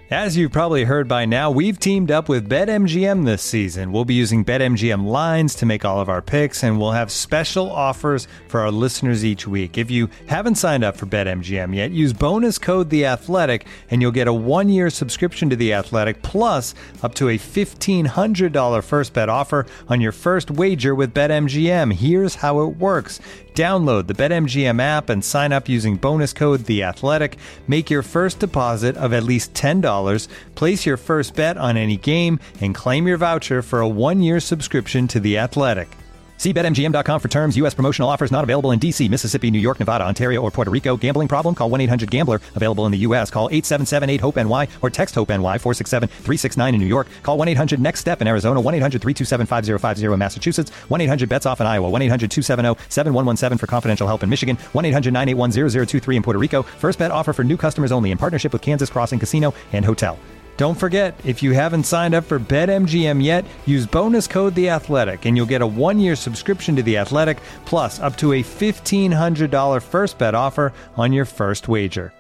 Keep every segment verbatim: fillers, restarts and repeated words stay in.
As you've probably heard by now, we've teamed up with BetMGM this season. We'll be using BetMGM lines to make all of our picks, and we'll have special offers for our listeners each week. If you haven't signed up for BetMGM yet, use bonus code The Athletic, and you'll get a one-year subscription to The Athletic, plus up to a fifteen hundred dollars first bet offer on your first wager with BetMGM. Here's how it works. Download the BetMGM app and sign up using bonus code The Athletic. Make your first deposit of at least ten dollars. Place your first bet on any game and claim your voucher for a one-year subscription to The Athletic. See Bet M G M dot com for terms. U S promotional offers not available in D C, Mississippi, New York, Nevada, Ontario, or Puerto Rico. Gambling problem? Call one eight hundred gambler. Available in the U S. Call eight seven seven eight hope N Y or text HOPE-NY four six seven three six nine in New York. Call one eight hundred next step in Arizona. one eight hundred three two seven five zero five zero in Massachusetts. one eight hundred bets off in Iowa. one eight hundred two seven zero seven one one seven for confidential help in Michigan. one eight hundred nine eight one zero zero two three in Puerto Rico. First bet offer for new customers only in partnership with Kansas Crossing Casino and Hotel. Don't forget, if you haven't signed up for BetMGM yet, use bonus code The Athletic, and you'll get a one-year subscription to The Athletic, plus up to a fifteen hundred dollars first bet offer on your first wager.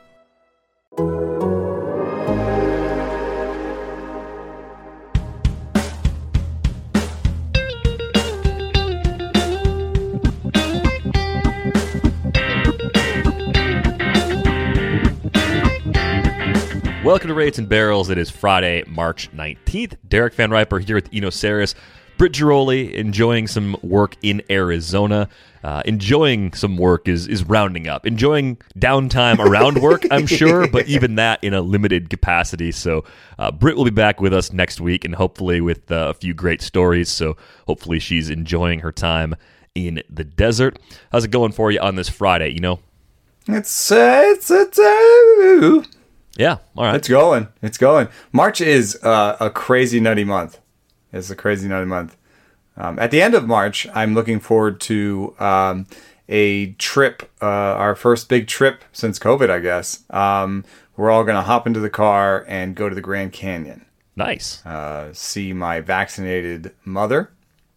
Welcome to Rates and Barrels. It is Friday, March nineteenth. Derek Van Riper here with Eno Saris. Britt Giroli enjoying some work in Arizona. Uh, enjoying some work is is rounding up. Enjoying downtime around work, I'm sure, but even that in a limited capacity. So uh, Britt will be back with us next week, and hopefully with uh, a few great stories. So hopefully she's enjoying her time in the desert. How's it going for you on this Friday, you know? It's, uh, it's, it's, uh, Yeah, all right. It's going. It's going. March is uh, a crazy nutty month. It's a crazy nutty month. Um, at the end of March, I'm looking forward to um, a trip, uh, our first big trip since COVID, I guess. Um, we're all going to hop into the car and go to the Grand Canyon. Nice. Uh, see my vaccinated mother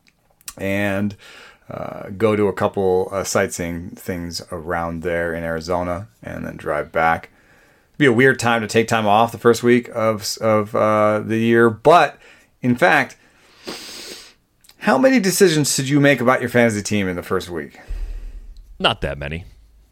and uh, go to a couple uh, sightseeing things around there in Arizona and then drive back. Be a weird time to take time off the first week of of uh, the year, but in fact, how many decisions did you make about your fantasy team in the first week? Not that many.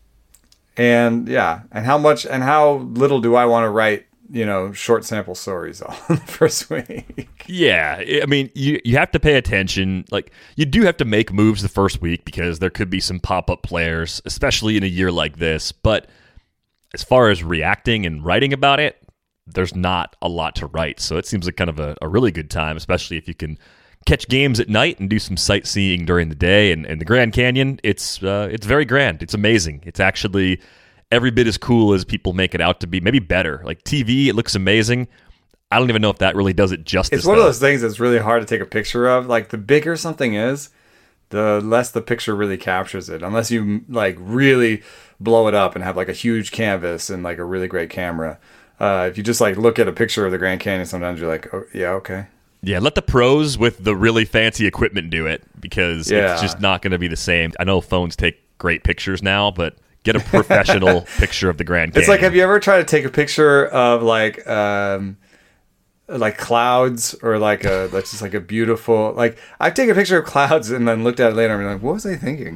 And yeah, and how much and how little do I want to write, you know, short sample stories on the first week? Yeah, I mean, you you have to pay attention. Like, you do have to make moves the first week because there could be some pop-up players, especially in a year like this, but as far as reacting and writing about it, there's not a lot to write. So it seems like kind of a, a really good time, especially if you can catch games at night and do some sightseeing during the day. And, and the Grand Canyon, it's uh, it's very grand. It's amazing. It's actually every bit as cool as people make it out to be, maybe better. Like T V, it looks amazing. I don't even know if that really does it justice. It's one though. of those things that's really hard to take a picture of. Like, the bigger something is, the less the picture really captures it. Unless you like really blow it up and have like a huge canvas and like a really great camera. Uh, if you just like look at a picture of the Grand Canyon, sometimes you're like, oh, yeah, okay. Yeah, let the pros with the really fancy equipment do it, because Yeah. it's just not going to be the same. I know phones take great pictures now, but get a professional picture of the Grand Canyon. It's like, have you ever tried to take a picture of like um, like clouds or like a that's just like a beautiful, like I've taken a picture of clouds and then looked at it later and I'm like, what was I thinking?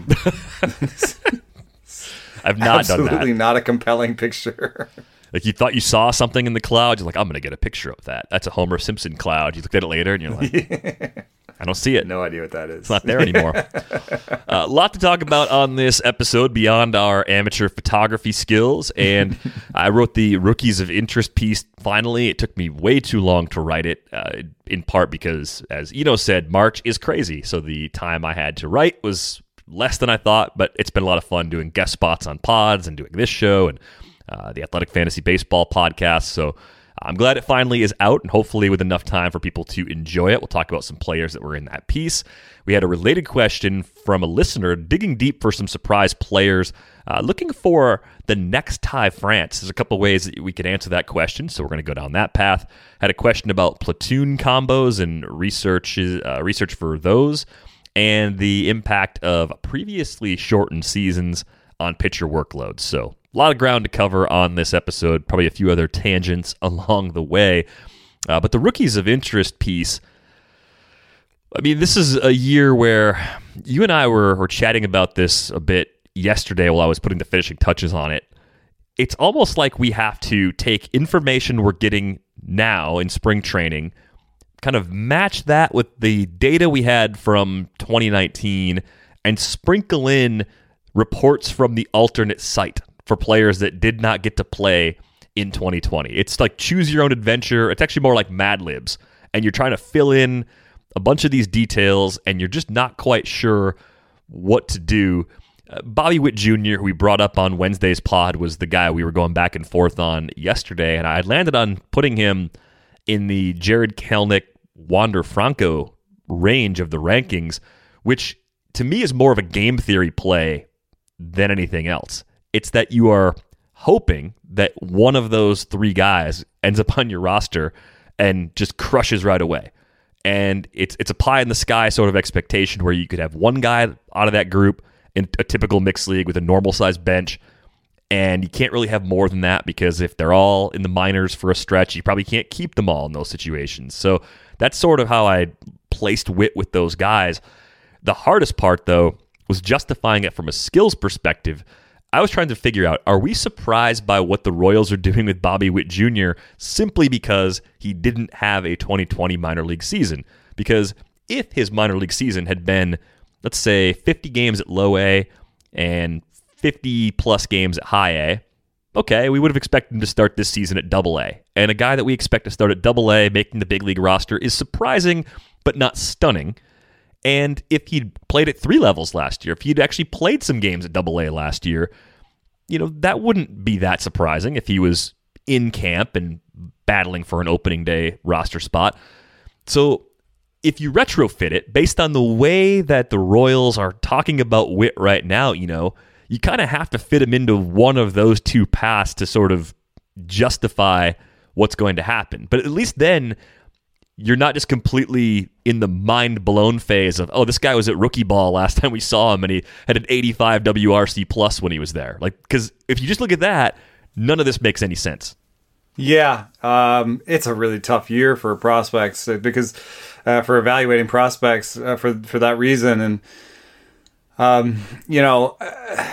I've not Absolutely done that. not a compelling picture. Like, you thought you saw something in the cloud, you're like, I'm going to get a picture of that. That's a Homer Simpson cloud. You looked at it later and you're like, I don't see it. No idea what that is. It's not there anymore. A uh, lot to talk about on this episode beyond our amateur photography skills. And I wrote the Rookies of Interest piece finally. It took me way too long to write it, uh, in part because, as Eno said, March is crazy. So the time I had to write was less than I thought, but it's been a lot of fun doing guest spots on pods and doing this show and uh, the Athletic Fantasy Baseball podcast. So I'm glad it finally is out, and hopefully with enough time for people to enjoy it. We'll talk about some players that were in that piece. We had a related question from a listener digging deep for some surprise players, uh, looking for the next Ty France. There's a couple ways that we could answer that question, so we're going to go down that path. Had a question about platoon combos and research, uh, research for those, and the impact of previously shortened seasons on pitcher workloads. So a lot of ground to cover on this episode, probably a few other tangents along the way. Uh, but the rookies of interest piece, I mean, this is a year where you and I were, were chatting about this a bit yesterday while I was putting the finishing touches on it. It's almost like we have to take information we're getting now in spring training, kind of match that with the data we had from twenty nineteen, and sprinkle in reports from the alternate site for players that did not get to play in twenty twenty. It's like choose your own adventure. It's actually more like Mad Libs, and you're trying to fill in a bunch of these details, and you're just not quite sure what to do. Uh, Bobby Witt Junior, who we brought up on Wednesday's pod, was the guy we were going back and forth on yesterday, and I landed on putting him in the Jared Kelenic, Wander Franco range of the rankings, which to me is more of a game theory play than anything else. It's that you are hoping that one of those three guys ends up on your roster and just crushes right away. And it's it's a pie in the sky sort of expectation where you could have one guy out of that group in a typical mixed league with a normal sized bench, and you can't really have more than that because if they're all in the minors for a stretch, you probably can't keep them all in those situations. So that's sort of how I placed Witt with those guys. The hardest part, though, was justifying it from a skills perspective. I was trying to figure out, are we surprised by what the Royals are doing with Bobby Witt Junior simply because he didn't have a twenty twenty minor league season? Because if his minor league season had been, let's say, fifty games at low A and fifty plus games at high A, okay, we would have expected him to start this season at double A. And a guy that we expect to start at double A making the big league roster is surprising, but not stunning. And if he'd played at three levels last year, if he'd actually played some games at double A last year, you know, that wouldn't be that surprising if he was in camp and battling for an opening day roster spot. So if you retrofit it based on the way that the Royals are talking about Witt right now, you know, you kind of have to fit him into one of those two paths to sort of justify what's going to happen. But at least then you're not just completely in the mind-blown phase of, oh, this guy was at rookie ball last time we saw him and he had an eighty-five W R C plus when he was there. Like, because if you just look at that, none of this makes any sense. Yeah, um, it's a really tough year for prospects uh, because uh, for evaluating prospects uh, for for that reason. And, um, you know, uh,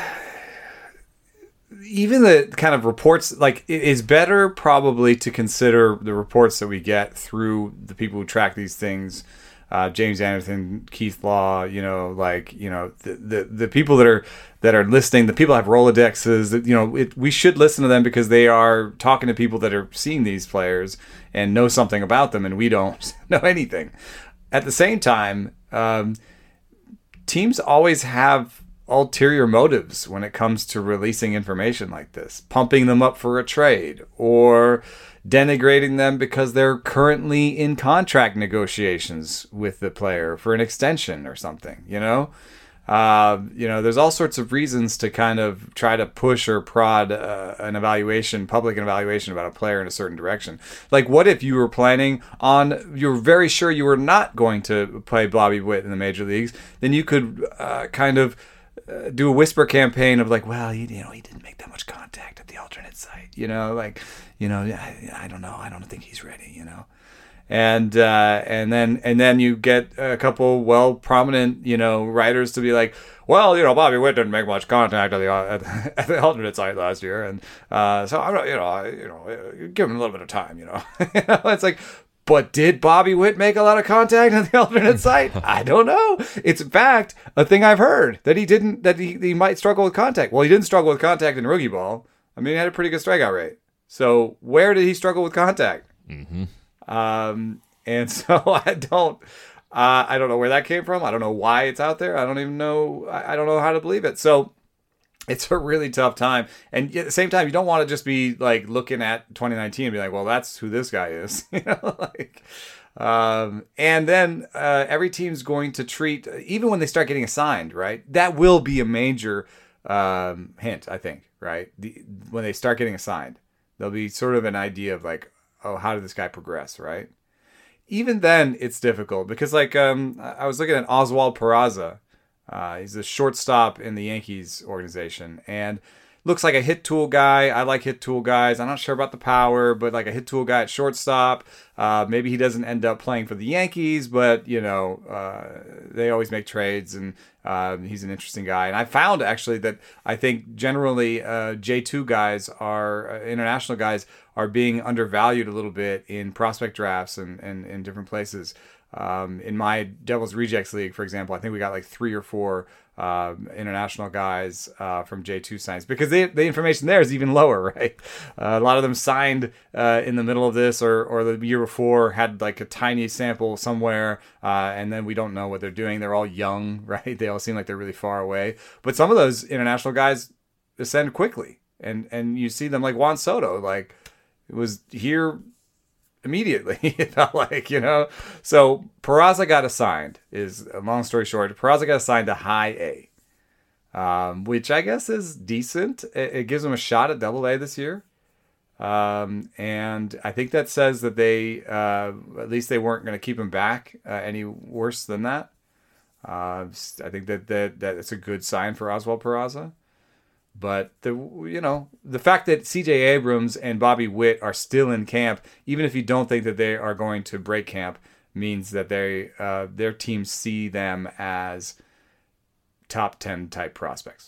even the kind of reports, like, it is better probably to consider the reports that we get through the people who track these things. Uh, James Anderson, Keith Law, you know, like, you know, the, the, the people that are that are listening, the people have Rolodexes, that, you know, it, we should listen to them because they are talking to people that are seeing these players and know something about them, and we don't know anything. At the same time, um, teams always have ulterior motives when it comes to releasing information like this, pumping them up for a trade or denigrating them because they're currently in contract negotiations with the player for an extension or something, you know? Uh, you know, there's all sorts of reasons to kind of try to push or prod uh, an evaluation, public evaluation about a player in a certain direction. Like, what if you were planning on, you were very sure you were not going to play Bobby Witt in the major leagues, then you could uh, kind of Uh, do a whisper campaign of like, well, you, you know, he didn't make that much contact at the alternate site, you know, like, you know, I, I don't know, I don't think he's ready, you know, and uh, and then and then you get a couple well prominent, you know, writers to be like, well, you know, Bobby Witt didn't make much contact at the at the, at the alternate site last year, and uh, so I'm not, you know, I, you know, give him a little bit of time, you know, you know, it's like. But did Bobby Witt make a lot of contact at the alternate site? I don't know. It's in fact a thing I've heard that he didn't, that he, he might struggle with contact. Well, he didn't struggle with contact in rookie ball. I mean, he had a pretty good strikeout rate. So where did he struggle with contact? Mm-hmm. Um, and so I don't, uh, I don't know where that came from. I don't know why it's out there. I don't even know. I, I don't know how to believe it. So it's a really tough time. And at the same time, you don't want to just be like looking at twenty nineteen and be like, well, that's who this guy is. You know, like, um, and then uh, every team's going to treat, even when they start getting assigned, right? That will be a major um, hint, I think, right? The, when they start getting assigned, there'll be sort of an idea of like, oh, how did this guy progress, right? Even then, it's difficult because like um, I was looking at Oswald Peraza. Uh, he's a shortstop in the Yankees organization. And looks like a hit tool guy. I like hit tool guys. I'm not sure about the power, but like a hit tool guy at shortstop. Uh, maybe he doesn't end up playing for the Yankees, but you know, uh, they always make trades, and uh, he's an interesting guy. And I found actually that I think generally uh, J two guys are uh, international guys are being undervalued a little bit in prospect drafts and and in different places. Um, in my Devils Rejects League, for example, I think we got like three or four uh, international guys uh, from J two signs, because they, the information there is even lower, right? Uh, a lot of them signed uh, in the middle of this or, or the year before, had like a tiny sample somewhere, uh, and then we don't know what they're doing. They're all young, right? They all seem like they're really far away. But some of those international guys ascend quickly, and, and you see them like Juan Soto, like it was here immediately, it felt like, you know. So Peraza got assigned, is a long story short. Peraza got assigned to high A, um, which I guess is decent. It, it gives him a shot at double A this year. Um, and I think that says that they, uh, at least they weren't going to keep him back uh, any worse than that. Uh, I think that, that, that it's a good sign for Oswald Peraza. But the you know the fact that C J Abrams and Bobby Witt are still in camp, even if you don't think that they are going to break camp, means that they uh, their teams see them as top ten type prospects.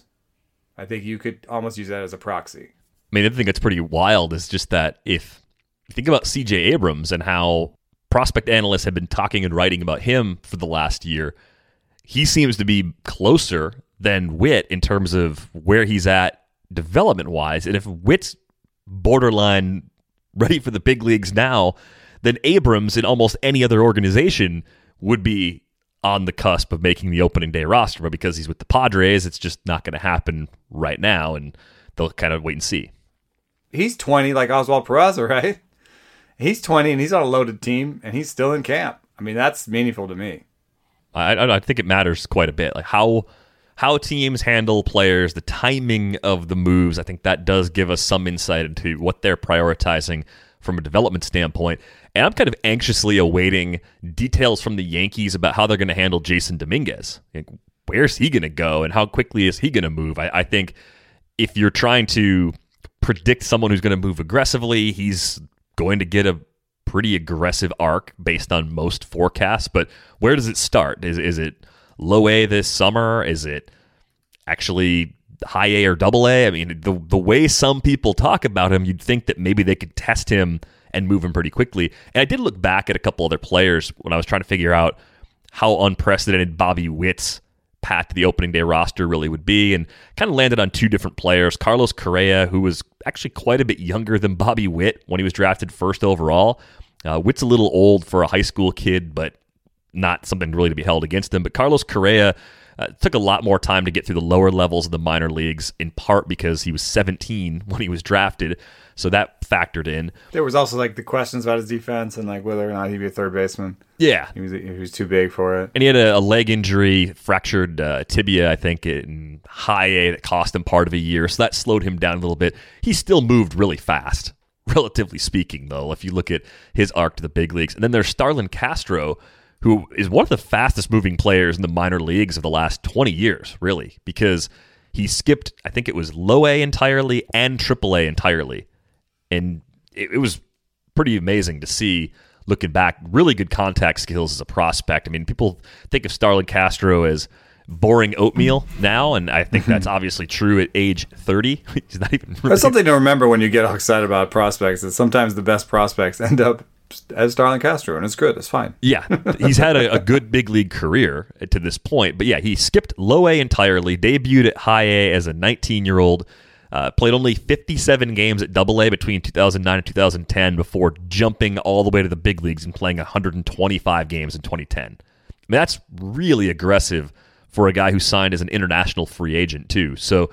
I think you could almost use that as a proxy. I mean, the other thing that's pretty wild is just that if you think about C J Abrams and how prospect analysts have been talking and writing about him for the last year, he seems to be closer than Witt in terms of where he's at development-wise. And if Witt's borderline ready for the big leagues now, then Abrams in almost any other organization would be on the cusp of making the opening day roster. But because he's with the Padres, it's just not going to happen right now, and they'll kind of wait and see. He's twenty like Oswald Peraza, right? He's twenty, and he's on a loaded team, and he's still in camp. I mean, that's meaningful to me. I, I think it matters quite a bit. Like how... How teams handle players, the timing of the moves, I think that does give us some insight into what they're prioritizing from a development standpoint. And I'm kind of anxiously awaiting details from the Yankees about how they're going to handle Jason Dominguez. Like, where's he going to go and how quickly is he going to move? I, I think if you're trying to predict someone who's going to move aggressively, he's going to get a pretty aggressive arc based on most forecasts. But where does it start? Is, is it low A this summer? Is it actually high A or double A? I mean, the the way some people talk about him, you'd think that maybe they could test him and move him pretty quickly. And I did look back at a couple other players when I was trying to figure out how unprecedented Bobby Witt's path to the opening day roster really would be, and kind of landed on two different players. Carlos Correa, who was actually quite a bit younger than Bobby Witt when he was drafted first overall. Uh, Witt's a little old for a high school kid, but not something really to be held against him. But Carlos Correa uh, took a lot more time to get through the lower levels of the minor leagues, in part because he was seventeen when he was drafted. So that factored in. There was also like the questions about his defense and like whether or not he'd be a third baseman. Yeah. He was he was too big for it. And he had a, a leg injury, fractured uh, tibia, I think, in high A that cost him part of a year. So that slowed him down a little bit. He still moved really fast, relatively speaking, though, if you look at his arc to the big leagues. And then there's Starlin Castro, who is one of the fastest moving players in the minor leagues of the last twenty years, really, because he skipped, I think it was low A entirely and triple A entirely. And it, it was pretty amazing to see, looking back, really good contact skills as a prospect. I mean, people think of Starlin Castro as boring oatmeal now, and I think that's obviously true at age thirty. He's not even really... That's something to remember when you get excited about prospects, is sometimes the best prospects end up as Starlin Castro, and it's good. It's fine. Yeah, he's had a, a good big league career to this point. But yeah, he skipped low A entirely, debuted at high A as a nineteen-year-old, uh, played only fifty-seven games at double A between two thousand nine and two thousand ten before jumping all the way to the big leagues and playing one hundred twenty-five games in twenty ten. I mean, that's really aggressive for a guy who signed as an international free agent, too. So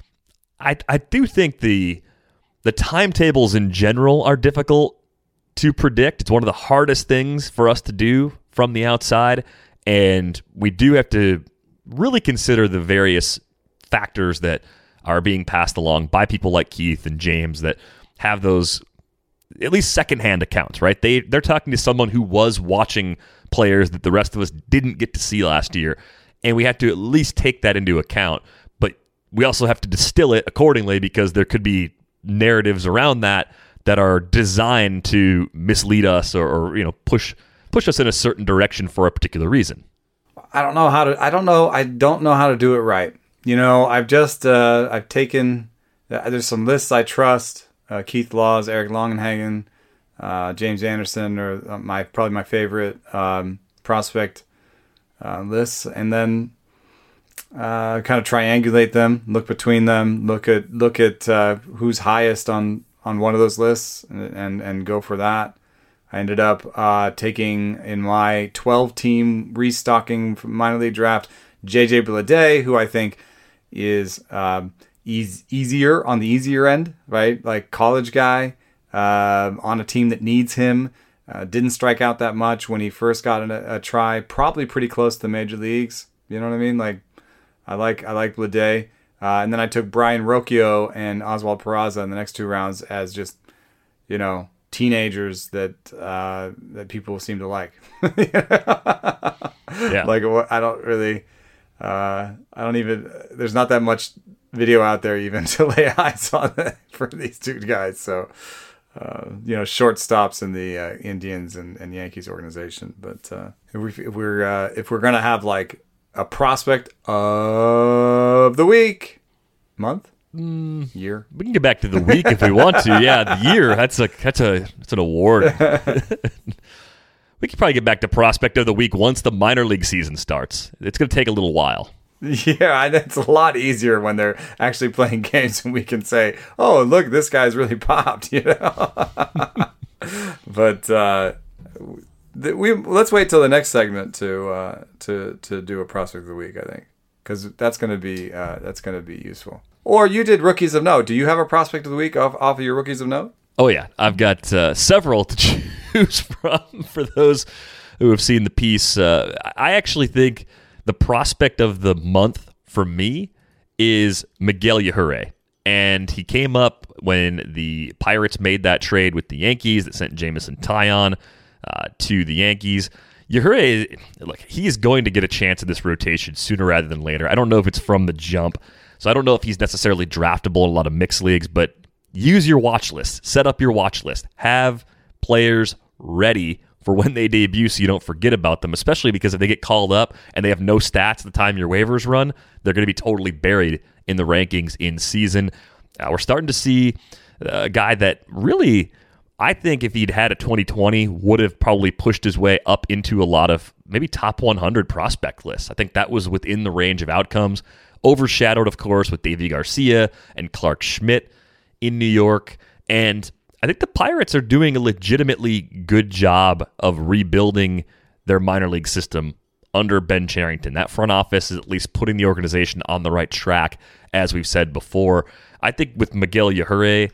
I I do think the the timetables in general are difficult to predict. It's one of the hardest things for us to do from the outside, and we do have to really consider the various factors that are being passed along by people like Keith and James that have those at least secondhand accounts, right? They, they're talking to someone who was watching players that the rest of us didn't get to see last year, and we have to at least take that into account. But we also have to distill it accordingly because there could be narratives around that that are designed to mislead us or, or you know push push us in a certain direction for a particular reason. I don't know how to. I don't know. I don't know how to do it right. You know, I've just uh, I've taken. Uh, there's some lists I trust. Uh, Keith Laws, Eric Longenhagen, uh, James Anderson are my probably my favorite um, prospect uh, lists, and then uh, kind of triangulate them, look between them, look at look at uh, who's highest on, on one of those lists, and and, and go for that. I ended up uh, taking in my twelve-team restocking minor league draft J J Bleday, who I think is um, eas- easier on the easier end, right? Like college guy uh, on a team that needs him. Uh, didn't strike out that much when he first got a, a try. Probably pretty close to the major leagues. You know what I mean? Like I like I like Bleday. Uh, and then I took Brian Rocchio and Oswald Peraza in the next two rounds as just, you know, teenagers that uh, that people seem to like. Yeah. Like I don't really, uh, I don't even. There's not that much video out there even to lay eyes on for these two guys. So, uh, you know, short stops in the uh, Indians and, and Yankees organization. But uh, if, we, if we're uh, if we're gonna have like a prospect of the week, month. Mm, year. We can get back to the week if we want to. Yeah, the year. That's a that's a that's an award. We could probably get back to prospect of the week once the minor league season starts. It's going to take a little while. Yeah, it's a lot easier when they're actually playing games and we can say, "Oh, look, this guy's really popped," you know. But uh, we let's wait till the next segment to uh, to to do a prospect of the week. I think because that's going to be uh, that's going to be useful. Or you did rookies of note. Do you have a prospect of the week off, off of your rookies of note? Oh, yeah. I've got uh, several to choose from for those who have seen the piece. Uh, I actually think the prospect of the month for me is Miguel Yajure. And he came up when the Pirates made that trade with the Yankees that sent Jameson Taillon uh, to the Yankees. Yajure, look, he is going to get a chance in this rotation sooner rather than later. I don't know if it's from the jump. So I don't know if he's necessarily draftable in a lot of mixed leagues, but use your watch list. Set up your watch list. Have players ready for when they debut so you don't forget about them, especially because if they get called up and they have no stats at the time your waivers run, they're going to be totally buried in the rankings in season. Uh, we're starting to see a guy that really, I think if he'd had a twenty twenty, would have probably pushed his way up into a lot of maybe top one hundred prospect lists. I think that was within the range of outcomes. Overshadowed, of course, with Davy Garcia and Clark Schmidt in New York. And I think the Pirates are doing a legitimately good job of rebuilding their minor league system under Ben Cherington. That front office is at least putting the organization on the right track, as we've said before. I think with Miguel Yajure,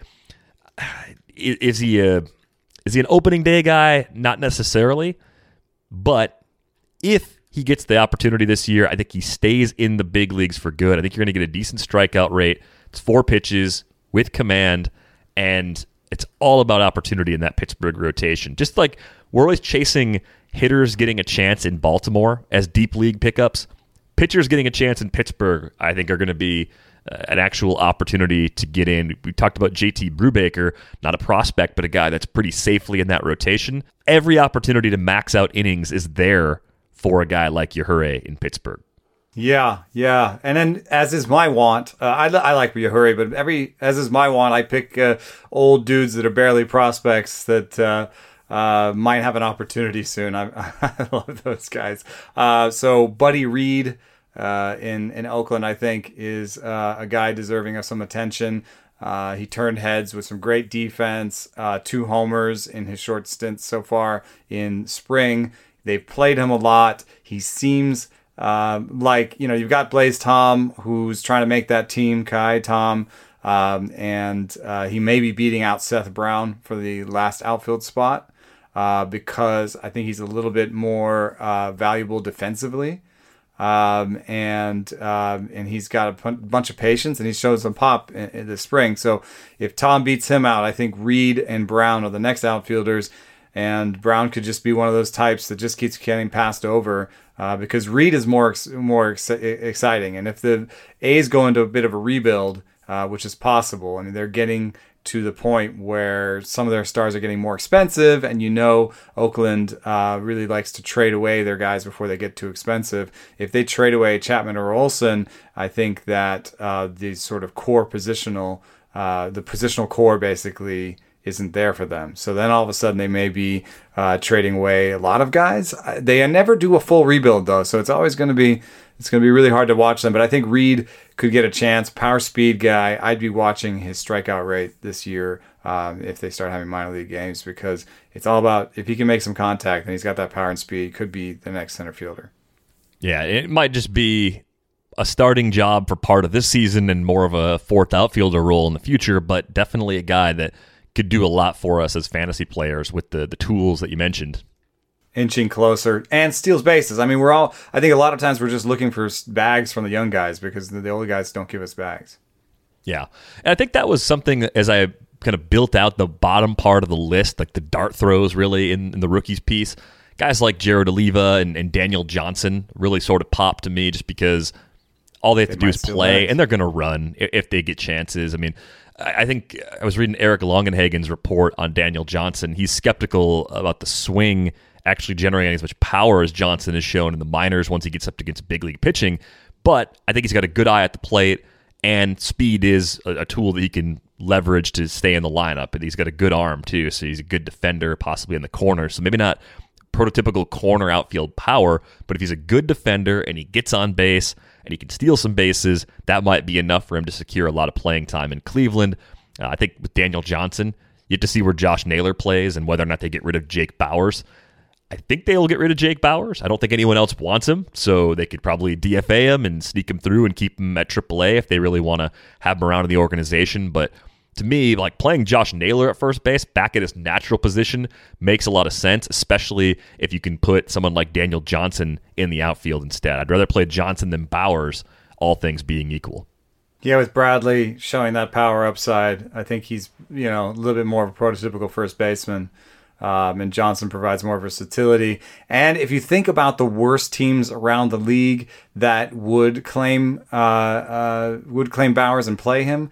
is he a is he an opening day guy? Not necessarily. But if he gets the opportunity this year, I think he stays in the big leagues for good. I think you're going to get a decent strikeout rate. It's four pitches with command, and it's all about opportunity in that Pittsburgh rotation. Just like we're always chasing hitters getting a chance in Baltimore as deep league pickups, pitchers getting a chance in Pittsburgh, I think, are going to be uh, an actual opportunity to get in. We talked about J T Brubaker, not a prospect, but a guy that's pretty safely in that rotation. Every opportunity to max out innings is there for a guy like Yajure in Pittsburgh. Yeah, yeah. And then, as is my want, uh, I, I like Yajure, but every as is my want, I pick uh, old dudes that are barely prospects that uh, uh, might have an opportunity soon. I, I love those guys. Uh, so Buddy Reed uh, in, in Oakland, I think, is uh, a guy deserving of some attention. Uh, he turned heads with some great defense, uh, two homers in his short stint so far in spring. They've played him a lot. He seems uh, like, you know, you've got Blaze Tom, who's trying to make that team, Kai Tom, um, and uh, he may be beating out Seth Brown for the last outfield spot uh, because I think he's a little bit more uh, valuable defensively. Um, and um, and he's got a p- bunch of patience, and he shows some pop in, in the spring. So if Tom beats him out, I think Reed and Brown are the next outfielders. and Brown could just be one of those types that just keeps getting passed over uh, because Reed is more more ex- exciting. And if the A's go into a bit of a rebuild, uh, which is possible, I mean, they're getting to the point where some of their stars are getting more expensive, and you know Oakland uh, really likes to trade away their guys before they get too expensive. If they trade away Chapman or Olsen, I think that uh, the sort of core positional, uh, the positional core basically isn't there for them. So then all of a sudden they may be uh, trading away a lot of guys. They never do a full rebuild though, so it's always going to be it's going to be really hard to watch them. But I think Reed could get a chance. Power speed guy. I'd be watching his strikeout rate this year um, if they start having minor league games, because it's all about if he can make some contact and he's got that power and speed, could be the next center fielder. Yeah, it might just be a starting job for part of this season and more of a fourth outfielder role in the future, but definitely a guy that could do a lot for us as fantasy players with the, the tools that you mentioned. Inching closer and steals bases. I mean, we're all, I think a lot of times we're just looking for bags from the young guys because the, the older guys don't give us bags. Yeah. And I think that was something as I kind of built out the bottom part of the list, like the dart throws really in, in the rookies piece. Guys like Jared Oliva and, and Daniel Johnson really sort of popped to me just because all they have they to do is play bags. And they're going to run if, if they get chances. I mean, I think I was reading Eric Longenhagen's report on Daniel Johnson. He's skeptical about the swing actually generating as much power as Johnson has shown in the minors once he gets up against big league pitching. But I think he's got a good eye at the plate, and speed is a, a tool that he can leverage to stay in the lineup. And he's got a good arm, too, so he's a good defender, possibly in the corner. So maybe not prototypical corner outfield power, but if he's a good defender and he gets on base and he can steal some bases, that might be enough for him to secure a lot of playing time in Cleveland. Uh, I think with Daniel Johnson, you have to see where Josh Naylor plays and whether or not they get rid of Jake Bauers. I think they will get rid of Jake Bauers. I don't think anyone else wants him, so they could probably D F A him and sneak him through and keep him at triple A if they really want to have him around in the organization. But to me, like playing Josh Naylor at first base back at his natural position makes a lot of sense, especially if you can put someone like Daniel Johnson in the outfield instead. I'd rather play Johnson than Bauers, all things being equal. Yeah, with Bradley showing that power upside, I think he's, you know, a little bit more of a prototypical first baseman. Um, and Johnson provides more versatility. And if you think about the worst teams around the league that would claim uh, uh, would claim Bauers and play him,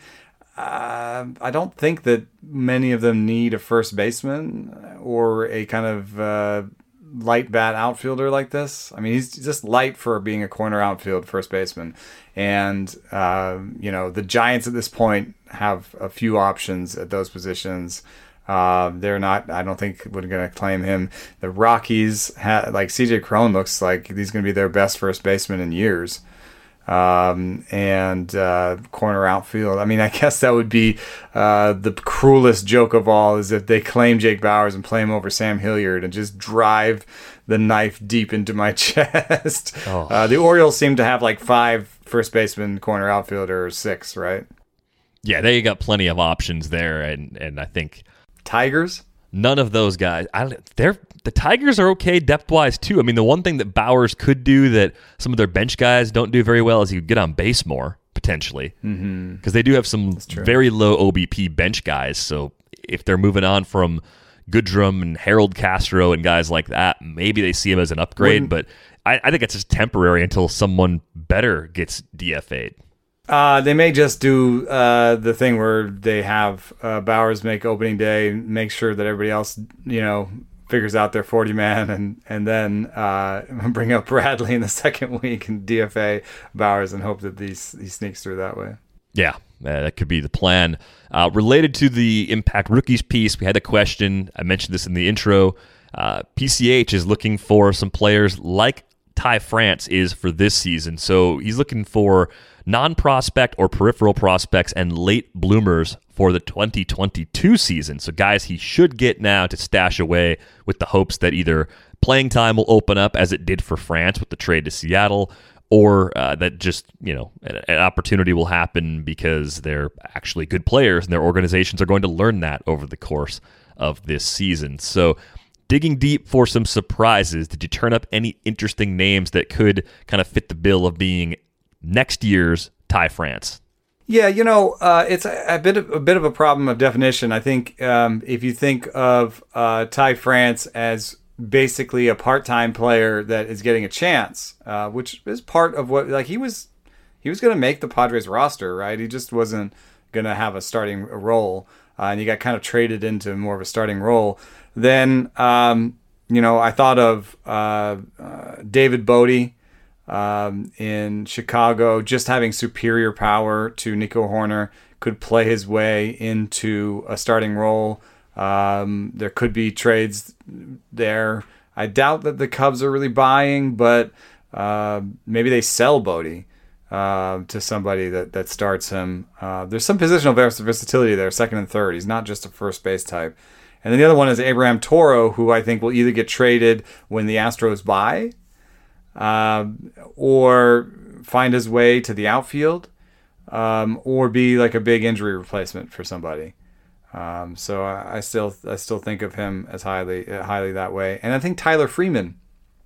uh, I don't think that many of them need a first baseman or a kind of uh, light bat outfielder like this. I mean, he's just light for being a corner outfield first baseman. And, uh, you know, the Giants at this point have a few options at those positions. Uh, they're not, I don't think we're going to claim him. The Rockies, ha- like C J Cron looks like he's going to be their best first baseman in years. Um, and uh, corner outfield. I mean, I guess that would be uh, the cruelest joke of all is if they claim Jake Bauers and play him over Sam Hilliard and just drive the knife deep into my chest. Oh. Uh, the Orioles seem to have like five first baseman, corner outfielder, or six, right? Yeah, they got plenty of options there, and and I think Tigers. None of those guys. I they're the Tigers are okay depth wise too. I mean, the one thing that Bauers could do that some of their bench guys don't do very well is he could get on base more potentially, because mm-hmm. they do have some very low O B P bench guys. So if they're moving on from Goodrum and Harold Castro and guys like that, maybe they see him as an upgrade. Wouldn't, but I, I think it's just temporary until someone better gets D F A'd. Uh, they may just do uh, the thing where they have uh, Bauers make opening day, make sure that everybody else, you know, figures out their forty man, and and then uh, bring up Bradley in the second week and D F A Bauers and hope that these he sneaks through that way. Yeah, uh, that could be the plan. Uh, related to the Impact Rookies piece, we had a question. I mentioned this in the intro. Uh, P C H is looking for some players like Ty France is for this season. So he's looking for non-prospect or peripheral prospects and late bloomers for the twenty twenty-two season. So guys he should get now to stash away with the hopes that either playing time will open up as it did for France with the trade to Seattle, or uh, that just, you know, an, an opportunity will happen because they're actually good players and their organizations are going to learn that over the course of this season. So digging deep for some surprises, did you turn up any interesting names that could kind of fit the bill of being next year's Ty France? Yeah, you know, uh, it's a, a bit of a bit of a problem of definition. I think um, if you think of uh, Ty France as basically a part-time player that is getting a chance, uh, which is part of what like he was he was going to make the Padres roster, right? He just wasn't going to have a starting role, uh, and he got kind of traded into more of a starting role. Then um, you know, I thought of uh, uh, David Bote. Um, in Chicago, just having superior power to Nico Horner, could play his way into a starting role. Um, there could be trades there. I doubt that the Cubs are really buying, but uh, maybe they sell Bote uh, to somebody that, that starts him. Uh, there's some positional vers- versatility there, second and third. He's not just a first base type. And then the other one is Abraham Toro, who I think will either get traded when the Astros buy, Uh, or find his way to the outfield, um, or be like a big injury replacement for somebody. Um, so I, I still I still think of him as highly highly that way. And I think Tyler Freeman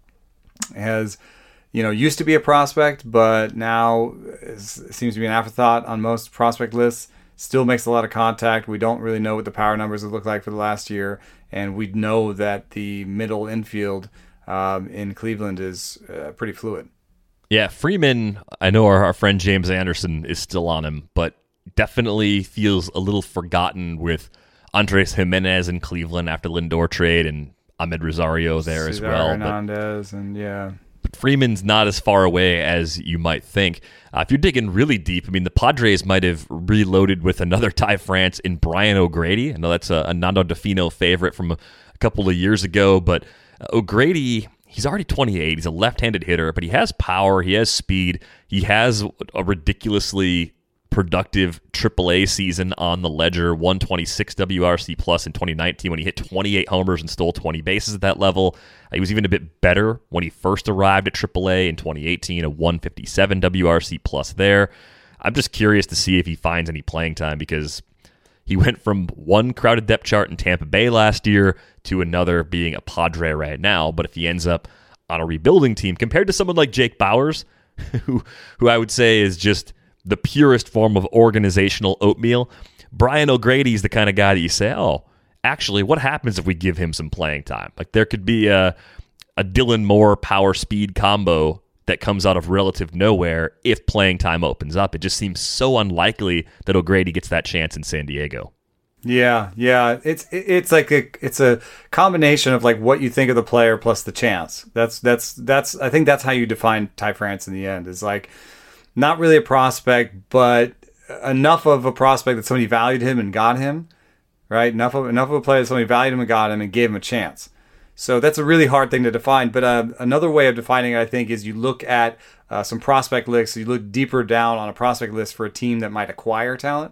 has, you know, used to be a prospect, but now is, seems to be an afterthought on most prospect lists. Still makes a lot of contact. We don't really know what the power numbers would look like for the last year, and we know that the middle infield Um, in Cleveland is uh, pretty fluid. Yeah, Freeman, I know our, our friend James Anderson is still on him, but definitely feels a little forgotten with Andres Jimenez in Cleveland after Lindor trade and Ahmed Rosario there Cesar as well. Hernandez, and yeah. But Freeman's not as far away as you might think. Uh, if you're digging really deep, I mean, the Padres might have reloaded with another Ty France in Brian O'Grady. I know that's a, a Nando Defino favorite from a, a couple of years ago, but O'Grady, he's already twenty-eight. He's a left-handed hitter, but he has power. He has speed. He has a ridiculously productive triple A season on the ledger, one twenty-six W R C plus in twenty nineteen when he hit twenty-eight homers and stole twenty bases at that level. He was even a bit better when he first arrived at triple A in twenty eighteen, a one fifty-seven W R C plus there. I'm just curious to see if he finds any playing time because he went from one crowded depth chart in Tampa Bay last year to another being a Padre right now. But if he ends up on a rebuilding team, compared to someone like Jake Bauers, who, who I would say is just the purest form of organizational oatmeal, Brian O'Grady is the kind of guy that you say, oh, actually, what happens if we give him some playing time? Like there could be a, a Dylan Moore power speed combo that comes out of relative nowhere if playing time opens up. It just seems so unlikely that O'Grady gets that chance in San Diego. Yeah, yeah, it's it's like a it's a combination of like what you think of the player plus the chance. That's that's that's I think that's how you define Ty France in the end. Is like not really a prospect, but enough of a prospect that somebody valued him and got him, right? Enough of enough of a player that somebody valued him and got him and gave him a chance. So that's a really hard thing to define. But uh, another way of defining it, I think, is you look at uh, some prospect lists. You look deeper down on a prospect list for a team that might acquire talent.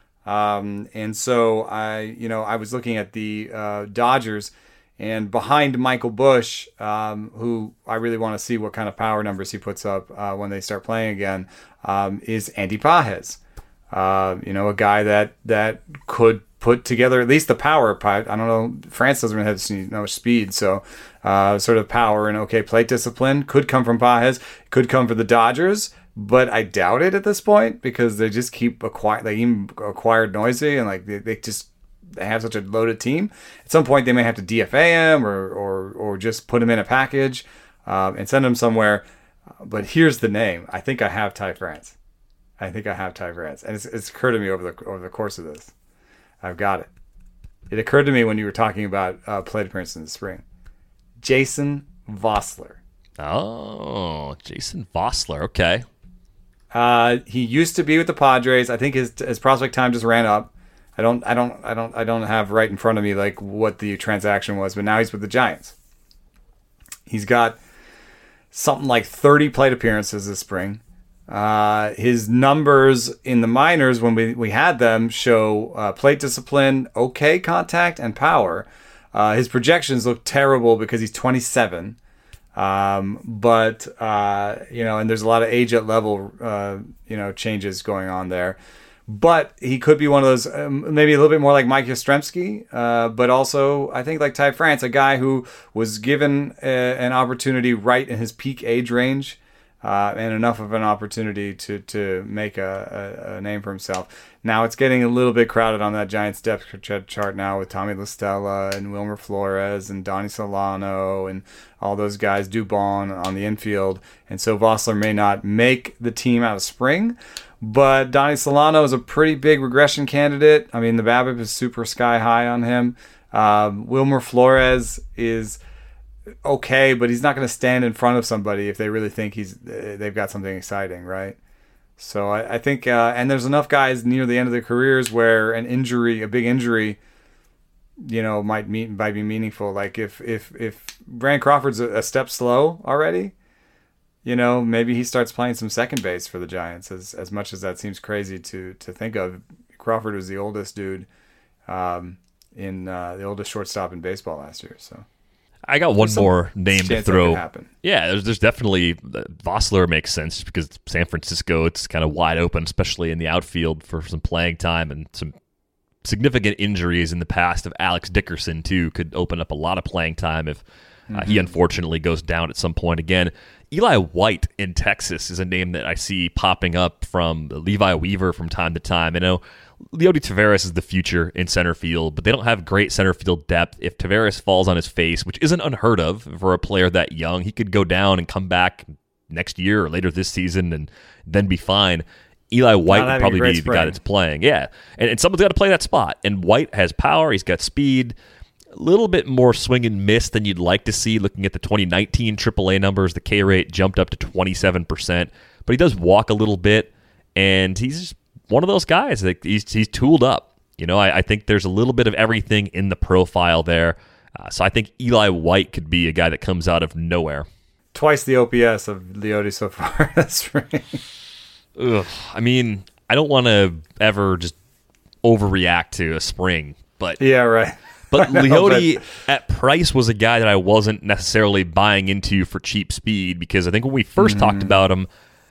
Um, and so I, you know, I was looking at the uh, Dodgers, and behind Michael Busch, um, who I really want to see what kind of power numbers he puts up uh, when they start playing again, um, is Andy Pages. Uh, you know, a guy that that could put together at least the power. I don't know. France doesn't really have no speed, so uh, sort of power and okay plate discipline could come from Pages. Could come from the Dodgers, but I doubt it at this point because they just keep acquire. They even acquired Noisy, and like they, they just they have such a loaded team. At some point, they may have to D F A him or or or just put him in a package um, and send him somewhere. But here's the name. I think I have Ty France. I think I have Ty France, and it's, it's occurred to me over the over the course of this. I've got it. It occurred to me when you were talking about uh, plate appearances in the spring. Jason Vossler. Oh, Jason Vossler. Okay. Uh, he used to be with the Padres. I think his his prospect time just ran up. I don't I don't I don't I don't have right in front of me like what the transaction was, but now he's with the Giants. He's got something like thirty plate appearances this spring. Uh, his numbers in the minors when we, we had them show uh, plate discipline, okay contact, and power. Uh, his projections look terrible because he's twenty-seven. Um, but, uh, you know, and there's a lot of age at level, uh, you know, changes going on there. But he could be one of those, um, maybe a little bit more like Mike Yastrzemski, uh, but also I think like Ty France, a guy who was given a, an opportunity right in his peak age range. uh, and enough of an opportunity to to make a, a, a name for himself. Now it's getting a little bit crowded on that Giants depth chart now with Tommy La Stella and Wilmer Flores and Donnie Solano and all those guys, Dubon on the infield. And so Vossler may not make the team out of spring, but Donnie Solano is a pretty big regression candidate. I mean, the BABIP is super sky high on him. Um, Wilmer Flores is okay, but he's not going to stand in front of somebody if they really think he's they've got something exciting, right? So I, I think, uh, and there's enough guys near the end of their careers where an injury, a big injury, you know, might mean might be meaningful. Like if if if Brandon Crawford's a, a step slow already, you know, maybe he starts playing some second base for the Giants. As as much as that seems crazy to to think of, Crawford was the oldest dude, um, in uh, the oldest shortstop in baseball last year. So. I got one more name to throw. Yeah, there's, there's definitely Vossler makes sense because San Francisco, it's kind of wide open, especially in the outfield for some playing time, and some significant injuries in the past of Alex Dickerson too could open up a lot of playing time if uh, mm-hmm. he unfortunately goes down at some point again. Eli White in Texas is a name that I see popping up from Levi Weaver from time to time. You know, Leody Taveras is the future in center field, but they don't have great center field depth. If Taveras falls on his face, which isn't unheard of for a player that young, he could go down and come back next year or later this season and then be fine. Eli White would probably be the guy that's playing. Yeah, and, and someone's got to play that spot. And White has power. He's got speed. A little bit more swing and miss than you'd like to see. Looking at the twenty nineteen triple A numbers, the K rate jumped up to twenty-seven percent. But he does walk a little bit, and he's just one of those guys that he's he's tooled up. You know, I, I think there's a little bit of everything in the profile there. Uh, so I think Eli White could be a guy that comes out of nowhere. Twice the O P S of Leody so far this spring. Ugh, I mean, I don't want to ever just overreact to a spring, but yeah, right. But Leody but... at Price was a guy that I wasn't necessarily buying into for cheap speed, because I think when we first mm-hmm. talked about him,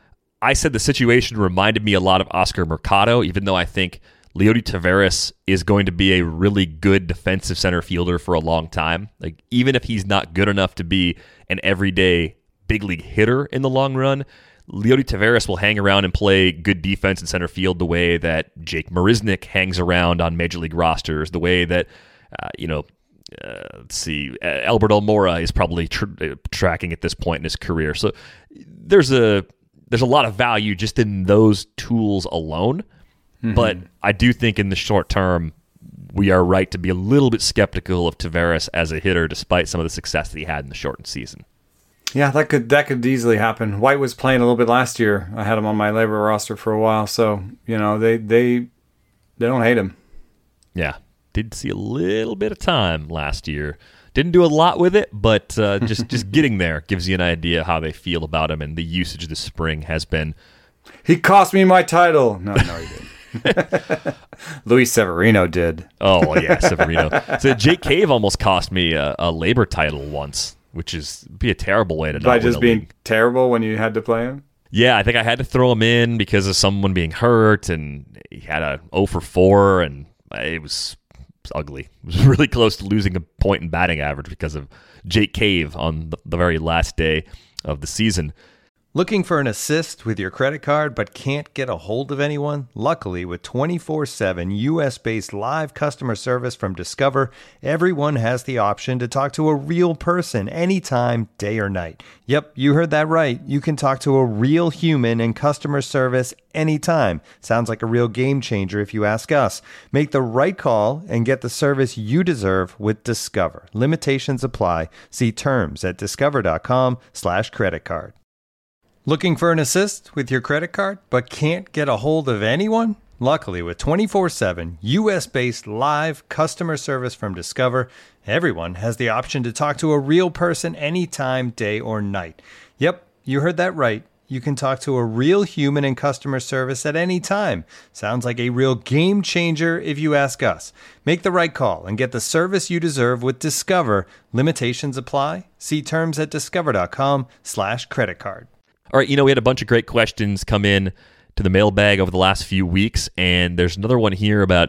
I said the situation reminded me a lot of Oscar Mercado, even though I think Leody Taveras is going to be a really good defensive center fielder for a long time. Like, even if he's not good enough to be an everyday big league hitter in the long run, Leody Taveras will hang around and play good defense in center field the way that Jake Marisnick hangs around on major league rosters, the way that Uh, you know, uh, let's see, uh, Albert Almora is probably tr- tracking at this point in his career. So there's a there's a lot of value just in those tools alone. Mm-hmm. But I do think in the short term, we are right to be a little bit skeptical of Taveras as a hitter, despite some of the success that he had in the shortened season. Yeah, that could that could easily happen. White was playing a little bit last year. I had him on my labor roster for a while, so you know they they they don't hate him. Yeah. Did see a little bit of time last year. Didn't do a lot with it, but uh, just, just getting there gives you an idea how they feel about him, and the usage this spring has been. He cost me my title. No, no, he didn't. Luis Severino did. Oh, yeah, Severino. So Jake Cave almost cost me a, a labor title once, which is be a terrible way to By not just win a being league. Terrible when you had to play him? Yeah, I think I had to throw him in because of someone being hurt, and he had a oh for four, and it was... ugly. It was really close to losing a point in batting average because of Jake Cave on the, the very last day of the season. Looking for an assist with your credit card but can't get a hold of anyone? Luckily, with twenty-four seven U S-based live customer service from Discover, everyone has the option to talk to a real person anytime, day or night. Yep, you heard that right. You can talk to a real human in customer service anytime. Sounds like a real game changer if you ask us. Make the right call and get the service you deserve with Discover. Limitations apply. See terms at discover.com slash credit card. Looking for an assist with your credit card but can't get a hold of anyone? Luckily, with twenty-four seven U S-based live customer service from Discover, everyone has the option to talk to a real person anytime, day or night. Yep, you heard that right. You can talk to a real human in customer service at any time. Sounds like a real game changer if you ask us. Make the right call and get the service you deserve with Discover. Limitations apply. See terms at discover.com slash credit card. All right, you know, we had a bunch of great questions come in to the mailbag over the last few weeks, and there's another one here about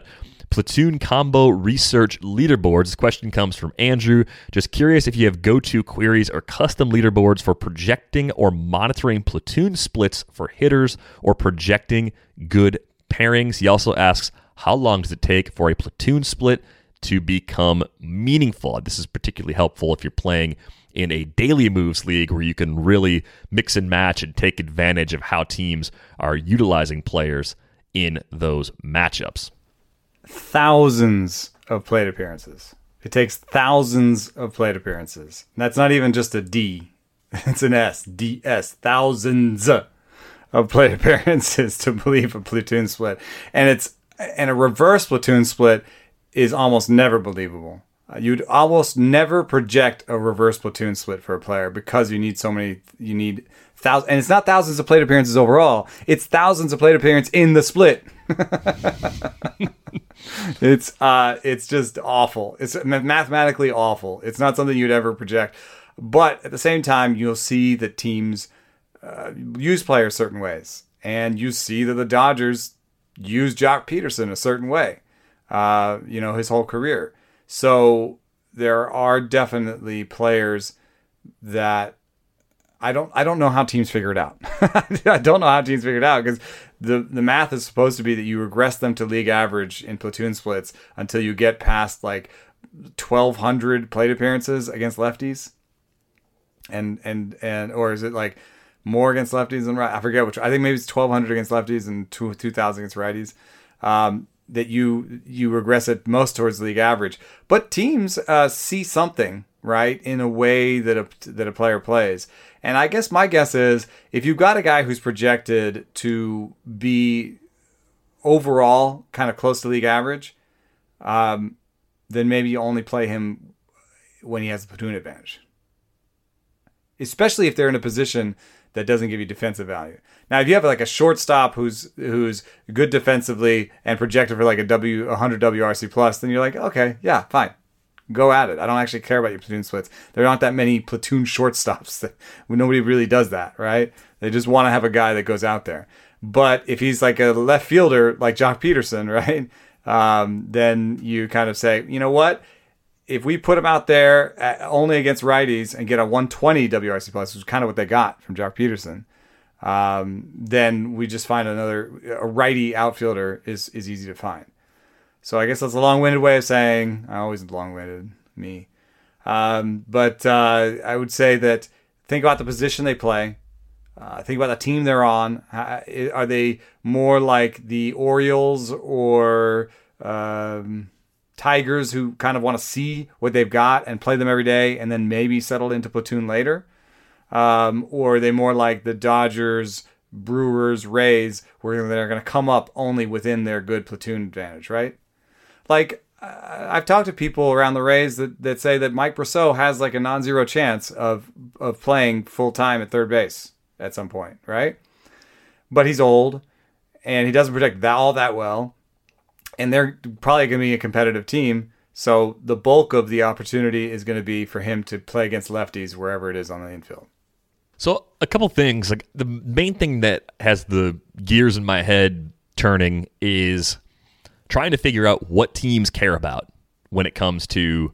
Platoon Combo Research Leaderboards. This question comes from Andrew. Just curious if you have go-to queries or custom leaderboards for projecting or monitoring platoon splits for hitters or projecting good pairings. He also asks, how long does it take for a platoon split to become meaningful? This is particularly helpful if you're playing in a daily moves league where you can really mix and match and take advantage of how teams are utilizing players in those matchups. Thousands of plate appearances. It takes thousands of plate appearances. And that's not even just a D. It's an S. D S. Thousands of plate appearances to believe a platoon split. And it's and a reverse platoon split is almost never believable. Uh, you'd almost never project a reverse platoon split for a player because you need so many, you need thousands, and it's not thousands of plate appearances overall. It's thousands of plate appearances in the split. it's uh, it's just awful. It's mathematically awful. It's not something you'd ever project. But at the same time, you'll see that teams uh, use players certain ways. And you see that the Dodgers use Jock Peterson a certain way, uh, you know, his whole career. So there are definitely players that I don't I don't know how teams figure it out. I don't know how teams figure it out because the, the math is supposed to be that you regress them to league average in platoon splits until you get past like twelve hundred plate appearances against lefties. And and and or is it like more against lefties than right? I forget which. I think maybe it's twelve hundred against lefties and two thousand against righties. Um, that you you regress it most towards league average. But teams uh, see something, right, in a way that a that a player plays. And I guess my guess is if you've got a guy who's projected to be overall kind of close to league average, um, then maybe you only play him when he has the platoon advantage. Especially if they're in a position that doesn't give you defensive value. Now, if you have like a shortstop who's who's good defensively and projected for like a W one hundred W R C plus, then you're like, okay, yeah, fine, go at it. I don't actually care about your platoon splits. There aren't that many platoon shortstops. That, nobody really does that, right? They just want to have a guy that goes out there. But if he's like a left fielder like Jock Peterson, right, um, then you kind of say, you know what? If we put him out there at, only against righties and get a one twenty W R C plus, which is kind of what they got from Jock Peterson, um, then we just find another a righty outfielder is is easy to find. So I guess that's a long-winded way of saying I always long-winded me, um, but uh, I would say that think about the position they play, uh, think about the team they're on. Are they more like the Orioles or um, Tigers who kind of want to see what they've got and play them every day and then maybe settle into platoon later? Um, or are they more like the Dodgers, Brewers, Rays, where they're going to come up only within their good platoon advantage, right? Like, uh, I've talked to people around the Rays that, that say that Mike Brosseau has like a non-zero chance of, of playing full-time at third base at some point, right? But he's old, and he doesn't project that all that well. And they're probably going to be a competitive team. So the bulk of the opportunity is going to be for him to play against lefties wherever it is on the infield. So a couple things. Like the main thing that has the gears in my head turning is trying to figure out what teams care about when it comes to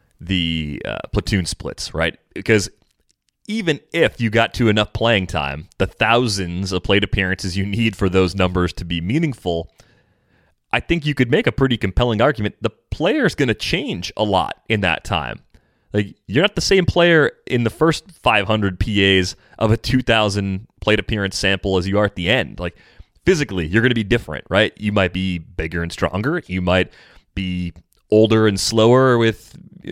the uh, platoon splits, right? Because even if you got to enough playing time, the thousands of plate appearances you need for those numbers to be meaningful, I think you could make a pretty compelling argument. The player's going to change a lot in that time. Like, you're not the same player in the first five hundred P As of a two thousand plate appearance sample as you are at the end. Like, physically, you're going to be different, right? You might be bigger and stronger. You might be older and slower with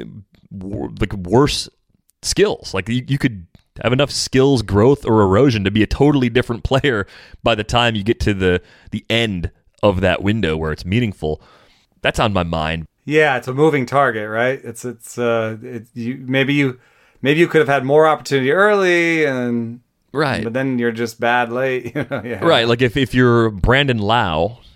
like worse skills. Like, you, you could have enough skills growth or erosion to be a totally different player by the time you get to the the end of that window where it's meaningful. That's on my mind. Yeah, it's a moving target, right? It's it's uh, it, you maybe you maybe you could have had more opportunity early, and right, but then you're just bad late. You know? Yeah. Right, like if if you're Brandon Lau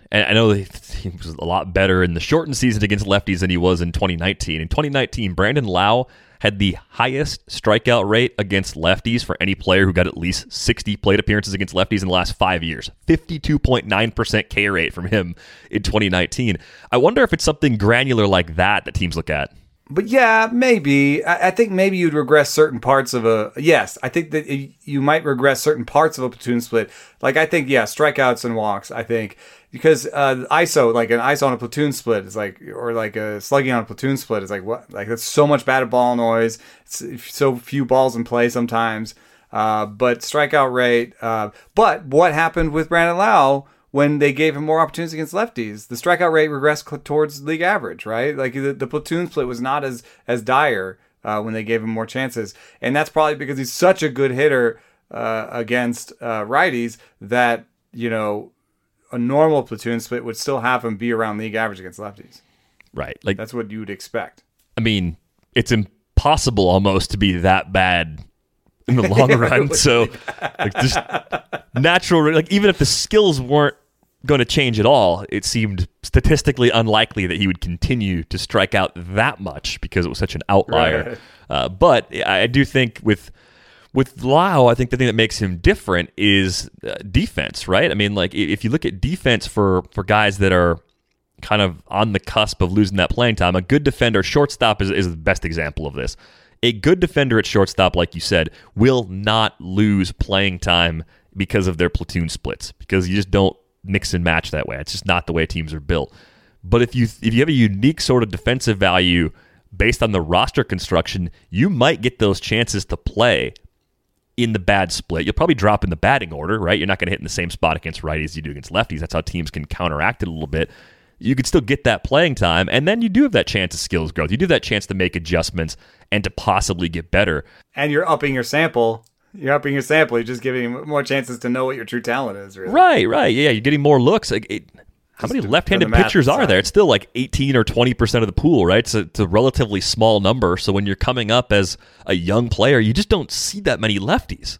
And I know he was a lot better in the shortened season against lefties than he was in twenty nineteen. In twenty nineteen, Brandon Lowe had the highest strikeout rate against lefties for any player who got at least sixty plate appearances against lefties in the last five years. fifty-two point nine percent K rate from him in twenty nineteen. I wonder if it's something granular like that that teams look at. But yeah, maybe. I, I think maybe you'd regress certain parts of a... Yes, I think that you might regress certain parts of a platoon split. Like, I think, yeah, strikeouts and walks, I think. Because uh, I S O, like an I S O on a platoon split is like... Or like a slugging on a platoon split is like, what? Like, that's so much batted ball noise. It's so few balls in play sometimes. Uh, but strikeout rate... Uh, but what happened with Brandon Lowe... when they gave him more opportunities against lefties, the strikeout rate regressed cl- towards league average, right? Like the, the platoon split was not as as dire uh, when they gave him more chances. And that's probably because he's such a good hitter uh, against uh, righties that, you know, a normal platoon split would still have him be around league average against lefties. Right. Like that's what you would expect. I mean, it's impossible almost to be that bad in the long run. So like just natural, like even if the skills weren't going to change at all, it seemed statistically unlikely that he would continue to strike out that much because it was such an outlier. Right. Uh, but I do think with with Lowe, I think the thing that makes him different is uh, defense, right? I mean, like if you look at defense for for guys that are kind of on the cusp of losing that playing time, a good defender, shortstop is, is the best example of this. A good defender at shortstop, like you said, will not lose playing time because of their platoon splits, because you just don't mix and match that way. It's just not the way teams are built. But if you if you have a unique sort of defensive value based on the roster construction, you might get those chances to play in the bad split. You'll probably drop in the batting order, right? You're not going to hit in the same spot against righties as you do against lefties. That's how teams can counteract it a little bit. You could still get that playing time, and then you do have that chance of skills growth. You do have that chance to make adjustments and to possibly get better. And you're upping your sample. You're upping your sample. You're just giving him more chances to know what your true talent is. Really. Right, right. Yeah, you're getting more looks. Like it, how many left-handed pitchers are there? It's still like eighteen or twenty percent of the pool, right? It's a, it's a relatively small number. So when you're coming up as a young player, you just don't see that many lefties.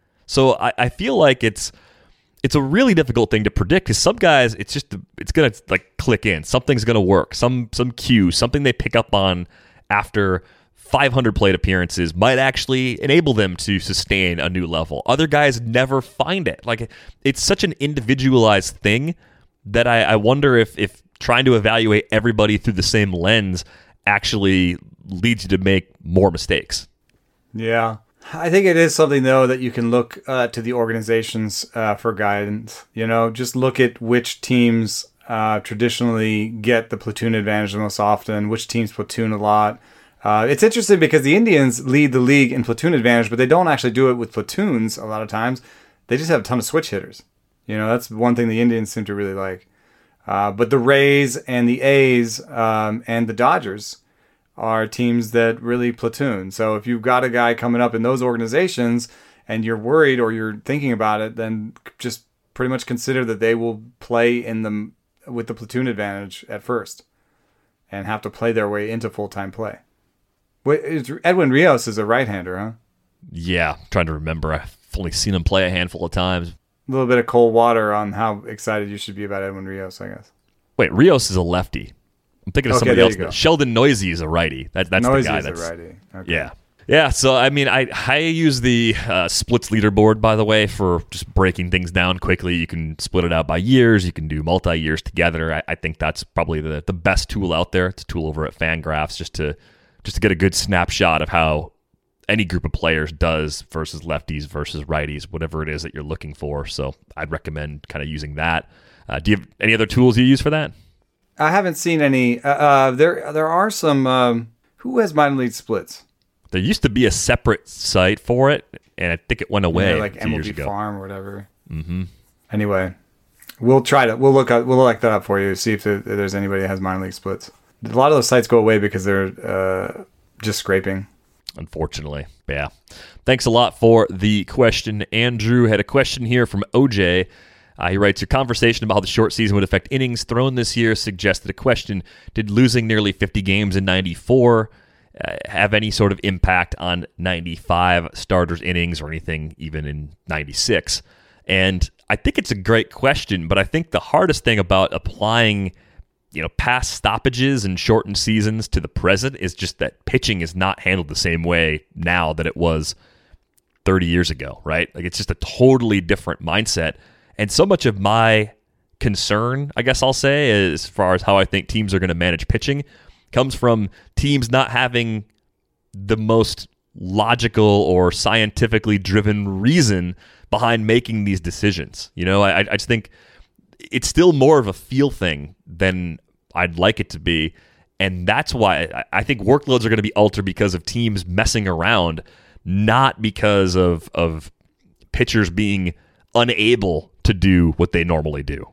So I, I feel like it's it's a really difficult thing to predict because some guys, it's just it's gonna like click in. Something's gonna work. Some some cue, something they pick up on after five hundred plate appearances might actually enable them to sustain a new level. Other guys never find it. Like it's such an individualized thing that I, I wonder if if trying to evaluate everybody through the same lens actually leads you to make more mistakes. Yeah. I think it is something, though, that you can look uh, to the organizations uh, for guidance. You know, just look at which teams uh, traditionally get the platoon advantage the most often, which teams platoon a lot. Uh, it's interesting because the Indians lead the league in platoon advantage, but they don't actually do it with platoons a lot of times. They just have a ton of switch hitters. You know, that's one thing the Indians seem to really like. Uh, but the Rays and the A's um, and the Dodgers are teams that really platoon. So if you've got a guy coming up in those organizations and you're worried or you're thinking about it, then just pretty much consider that they will play in the with the platoon advantage at first and have to play their way into full-time play. Edwin Rios is a right-hander, huh? Yeah, I'm trying to remember. I've only seen him play a handful of times. A little bit of cold water on how excited you should be about Edwin Rios, I guess. Wait, Rios is a lefty. I'm thinking of okay, somebody else. Sheldon Noisy is a righty. That, that's Noisy the guy. Is that's a righty. Okay. Yeah. Yeah, so I mean, I I use the uh, splits leaderboard, by the way, for just breaking things down quickly. You can split it out by years. You can do multi-years together. I, I think that's probably the, the best tool out there. It's a tool over at Fangraphs just to just to get a good snapshot of how any group of players does versus lefties versus righties, whatever it is that you're looking for. So I'd recommend kind of using that. Uh, do you have any other tools you use for that? I haven't seen any. Uh, uh, there there are some. Um, who has minor league splits? There used to be a separate site for it, and I think it went away yeah, like a few years M L B ago. Farm or whatever. Mm-hmm. Anyway, we'll try to we'll look up we'll look that up for you. See if, there, if there's anybody that has minor league splits. A lot of those sites go away because they're uh, just scraping. Unfortunately, yeah. Thanks a lot for the question. Andrew had a question here from O J. Uh, he writes, your conversation about how the short season would affect innings thrown this year suggested a question. Did losing nearly fifty games in ninety-four uh, have any sort of impact on ninety-five starters innings or anything even in ninety-six? And I think it's a great question, but I think the hardest thing about applying, you know, past stoppages and shortened seasons to the present is just that pitching is not handled the same way now that it was thirty years ago, right? Like it's just a totally different mindset. And so much of my concern, I guess I'll say, as far as how I think teams are going to manage pitching, comes from teams not having the most logical or scientifically driven reason behind making these decisions. You know, I, I just think it's still more of a feel thing than I'd like it to be. And that's why I think workloads are going to be altered because of teams messing around, not because of of pitchers being unable to do what they normally do.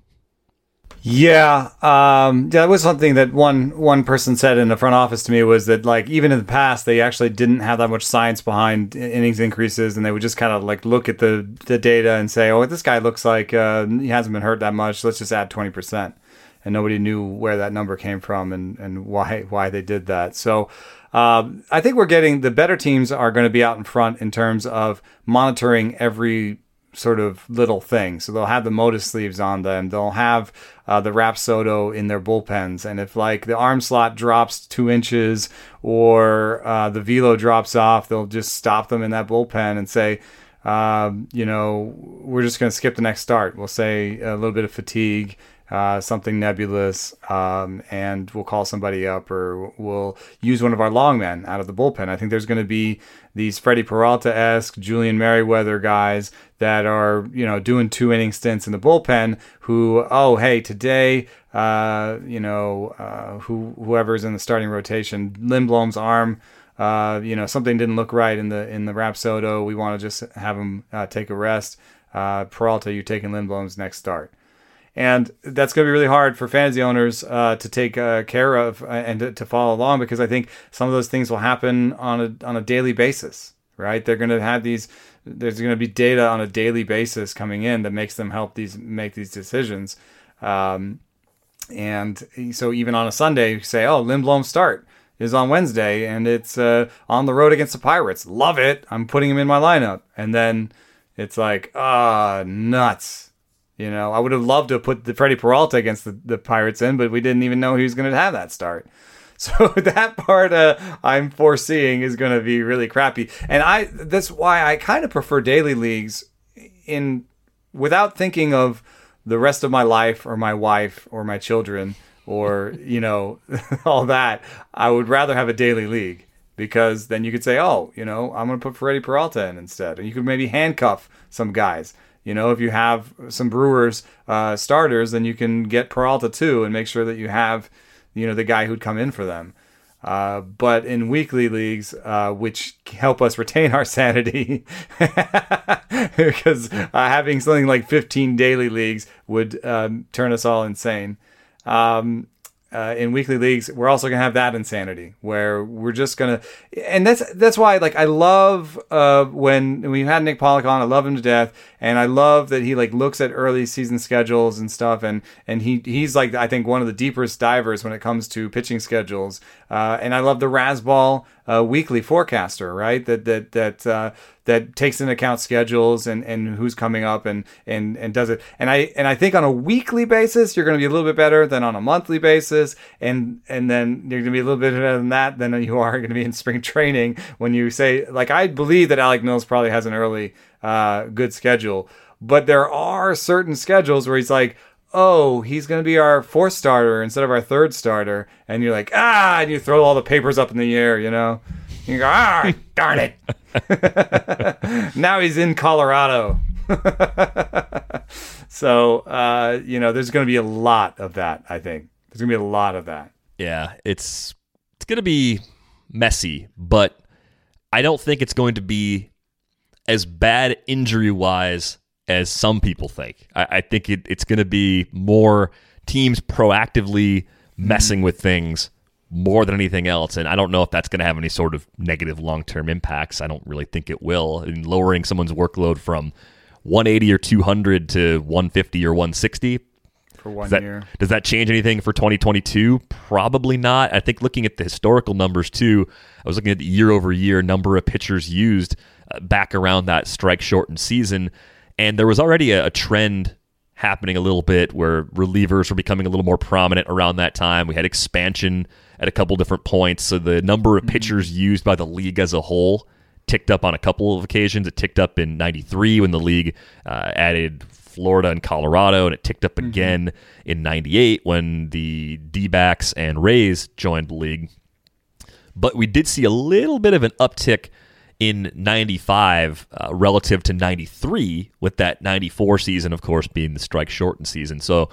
Yeah, um, that was something that one one person said in the front office to me, was that like even in the past they actually didn't have that much science behind innings increases, and they would just kind of like look at the, the data and say, oh, this guy looks like uh, he hasn't been hurt that much, let's just add twenty percent. And nobody knew where that number came from and, and why why they did that. So um, I think we're getting, the better teams are going to be out in front in terms of monitoring every sort of little thing. So they'll have the Motus sleeves on them. They'll have uh, the Rapsodo in their bullpens. And if like the arm slot drops two inches or uh, the velo drops off, they'll just stop them in that bullpen and say, um, you know, we're just going to skip the next start. We'll say a little bit of fatigue, uh, something nebulous, um, and we'll call somebody up, or we'll use one of our long men out of the bullpen. I think there's going to be these Freddie Peralta-esque, Julian Merriweather guys that are, you know, doing two inning stints in the bullpen who, oh, hey, today, uh, you know, uh, who whoever's in the starting rotation, Lindblom's arm, uh, you know, something didn't look right in the in the Rapsodo. We want to just have him uh, take a rest. Uh, Peralta, you're taking Lindblom's next start. And that's going to be really hard for fantasy owners uh, to take uh, care of and to, to follow along, because I think some of those things will happen on a on a daily basis, right? They're going to have these. There's going to be data on a daily basis coming in that makes them help these make these decisions. Um, and so even on a Sunday, you say, "Oh, Lindblom's start is on Wednesday, and it's uh, on the road against the Pirates. Love it. I'm putting him in my lineup." And then it's like, ah, oh, nuts. You know, I would have loved to put the Freddie Peralta against the, the Pirates in, but we didn't even know he was going to have that start. So that part uh, I'm foreseeing is going to be really crappy. And I that's why I kind of prefer daily leagues in without thinking of the rest of my life or my wife or my children or, you know, all that. I would rather have a daily league, because then you could say, oh, you know, I'm going to put Freddie Peralta in instead. And you could maybe handcuff some guys. You know, if you have some Brewers uh, starters, then you can get Peralta too and make sure that you have, you know, the guy who'd come in for them. Uh, but in weekly leagues, uh, which help us retain our sanity, because uh, having something like fifteen daily leagues would um, turn us all insane. Um, Uh, in weekly leagues, we're also gonna have that insanity where we're just gonna, and that's that's why like I love uh, when we had Nick Pollock on. I love him to death, and I love that he like looks at early season schedules and stuff, and and he he's like I think one of the deepest divers when it comes to pitching schedules. Uh, and I love the Razzball uh, weekly forecaster, right? That that that uh, that takes into account schedules and, and who's coming up and, and and does it. And I and I think on a weekly basis you're going to be a little bit better than on a monthly basis, and and then you're going to be a little bit better than that than you are going to be in spring training when you say, like, I believe that Alec Mills probably has an early uh, good schedule, but there are certain schedules where he's like, oh, he's going to be our fourth starter instead of our third starter. And you're like, ah, and you throw all the papers up in the air, you know? You go, ah, darn it. Now he's in Colorado. So, uh, you know, there's going to be a lot of that, I think. There's going to be a lot of that. Yeah, it's it's going to be messy, but I don't think it's going to be as bad injury-wise as some people think. I, I think it, it's going to be more teams proactively messing with things more than anything else. And I don't know if that's going to have any sort of negative long-term impacts. I don't really think it will. And lowering someone's workload from one eighty or two hundred to one fifty or one sixty. For one does that, year. Does that change anything for twenty twenty-two? Probably not. I think looking at the historical numbers too, I was looking at the year-over-year number of pitchers used uh, back around that strike-shortened season, And there was already a, a trend happening a little bit where relievers were becoming a little more prominent around that time. We had expansion at a couple different points, so the number of pitchers mm-hmm. used by the league as a whole ticked up on a couple of occasions. It ticked up in ninety-three when the league uh, added Florida and Colorado, and it ticked up mm-hmm. again in ninety-eight when the D-backs and Rays joined the league. But we did see a little bit of an uptick in ninety-five uh, relative to ninety-three, with that ninety-four season, of course, being the strike-shortened season. So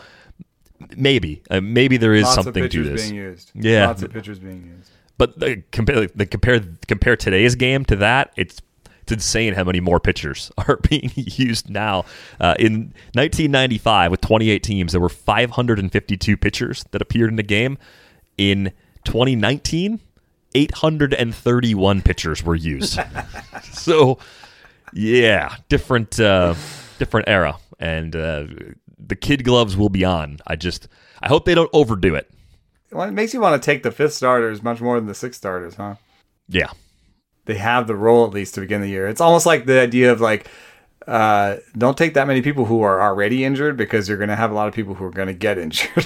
maybe, uh, maybe there is Lots something of to pitchers this. Being used. Yeah, Lots of pitchers being used. But the, compare the compare compare today's game to that, it's it's insane how many more pitchers are being used now. Uh, in nineteen ninety-five, with twenty-eight teams, there were five hundred fifty-two pitchers that appeared in the game. In twenty nineteen, eight hundred thirty-one pitchers were used. So, yeah, different uh, different era, and uh, the kid gloves will be on. I just I hope they don't overdo it. Well, it makes you want to take the fifth starters much more than the sixth starters, huh? Yeah. They have the role at least to begin the year. It's almost like the idea of like, uh, don't take that many people who are already injured because you're going to have a lot of people who are going to get injured.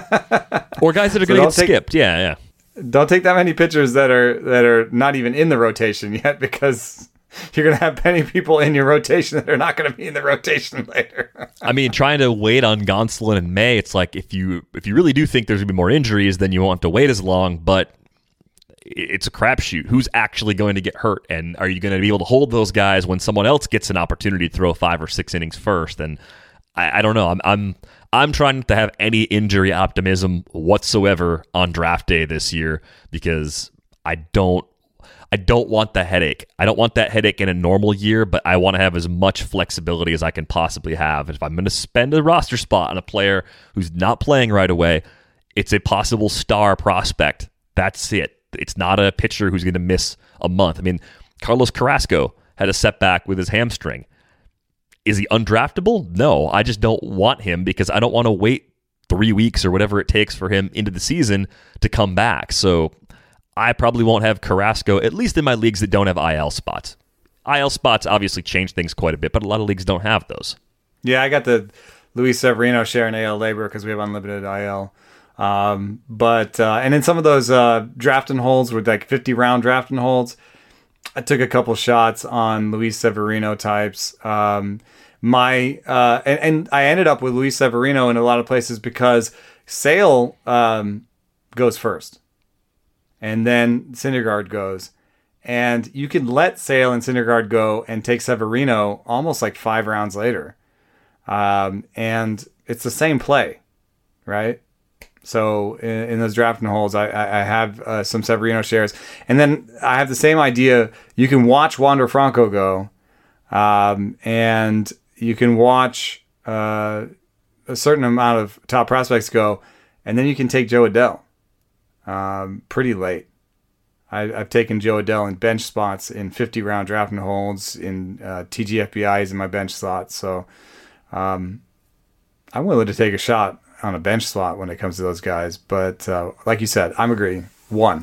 Or guys that are so going to get take, skipped. Yeah, yeah. Don't take that many pitchers that are that are not even in the rotation yet, because you're going to have many people in your rotation that are not going to be in the rotation later. I mean, trying to wait on Gonsolin in May, it's like if you if you really do think there's going to be more injuries, then you won't have to wait as long, but it's a crapshoot. Who's actually going to get hurt? And are you going to be able to hold those guys when someone else gets an opportunity to throw five or six innings first? And I, I don't know. I'm I'm I'm trying not to have any injury optimism whatsoever on draft day this year, because I don't I don't want the headache. I don't want that headache in a normal year, but I want to have as much flexibility as I can possibly have. And if I'm going to spend a roster spot on a player who's not playing right away, it's a possible star prospect. That's it. It's not a pitcher who's going to miss a month. I mean, Carlos Carrasco had a setback with his hamstring. Is he undraftable? No, I just don't want him because I don't want to wait three weeks or whatever it takes for him into the season to come back. So I probably won't have Carrasco, at least in my leagues that don't have I L spots. I L spots obviously change things quite a bit, but a lot of leagues don't have those. Yeah, I got the Luis Severino sharing A L labor because we have unlimited I L. Um, but uh, and in some of those uh, drafting holds with like fifty round drafting holds, I took a couple shots on Luis Severino types. Um, my uh, and, and I ended up with Luis Severino in a lot of places because Sale um, goes first, and then Syndergaard goes, and you can let Sale and Syndergaard go and take Severino almost like five rounds later, um, and it's the same play, right? So in, in those drafting holes, I, I have uh, some Severino shares. And then I have the same idea. You can watch Wander Franco go, um, and you can watch uh, a certain amount of top prospects go, and then you can take Joe Adell um, pretty late. I, I've taken Joe Adell in bench spots in fifty round drafting holds, in uh, T G F B Is in my bench slots. So um, I'm willing to take a shot on a bench slot when it comes to those guys. But uh, like you said, I'm agreeing. One.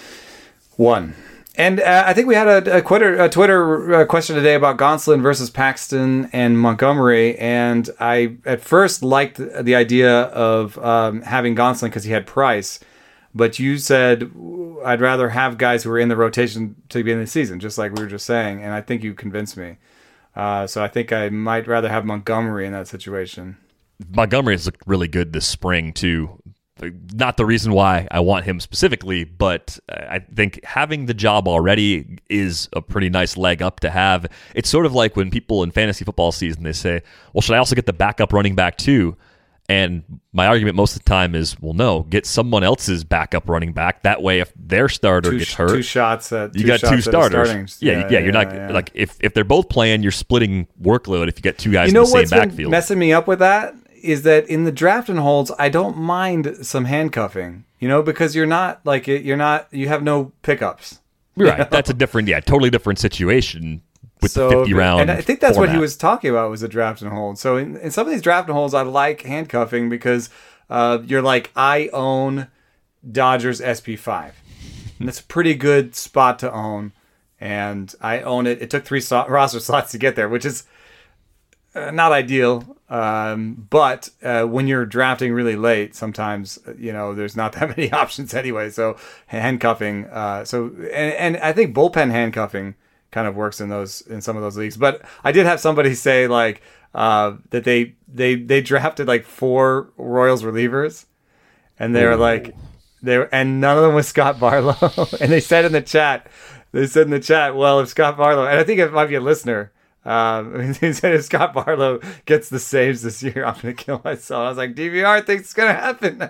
One. And uh, I think we had a, a, Twitter, a Twitter uh, question today about Gonsolin versus Paxton and Montgomery. And I at first liked the idea of um, having Gonsolin because he had Price. But you said I'd rather have guys who are in the rotation to begin the season, just like we were just saying. And I think you convinced me. Uh, so I think I might rather have Montgomery in that situation. Montgomery has looked really good this spring, too. Not the reason why I want him specifically, but I think having the job already is a pretty nice leg up to have. It's sort of like when people in fantasy football season, they say, well, should I also get the backup running back too? And my argument most of the time is, well, no, get someone else's backup running back. That way, if their starter two, gets hurt, two shots at you two got shots two starters. Yeah, yeah, yeah, yeah, you're not yeah. like if, if they're both playing, you're splitting workload if you get two guys you know in the same what's been backfield. Messing me up with that is that in the draft and holds, I don't mind some handcuffing, you know, because you're not like you're not you have no pickups. Right, know? That's a different, yeah, totally different situation with so, the fifty round. And I think that's format. what he was talking about was a draft and hold. So in, in some of these draft and holds, I like handcuffing because uh, you're like, I own Dodgers S P five, and that's a pretty good spot to own. And I own it. It took three so- roster slots to get there, which is uh, not ideal. Um, but uh, when you're drafting really late, sometimes you know there's not that many options anyway. So handcuffing. Uh, so and, and I think bullpen handcuffing kind of works in those in some of those leagues. But I did have somebody say like uh, that they they they drafted like four Royals relievers, and they were like they were, and none of them was Scott Barlow. And they said in the chat, they said in the chat, well, if Scott Barlow, and I think it might be a listener. Um, he said if Scott Barlow gets the saves this year, I'm gonna kill myself. I was like, D V R thinks it's gonna happen.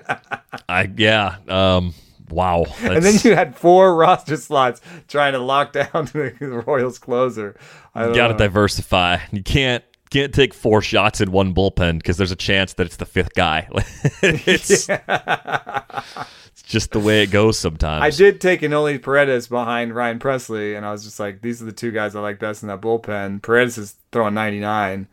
I yeah. Um, wow. That's... And then you had four roster slots trying to lock down the Royals closer. I you got to diversify. You can't can't take four shots in one bullpen because there's a chance that it's the fifth guy. it's, yeah. It's just the way it goes sometimes. I did take Enoli Paredes behind Ryan Presley, and I was just like, these are the two guys I like best in that bullpen. Paredes is throwing ninety-nine.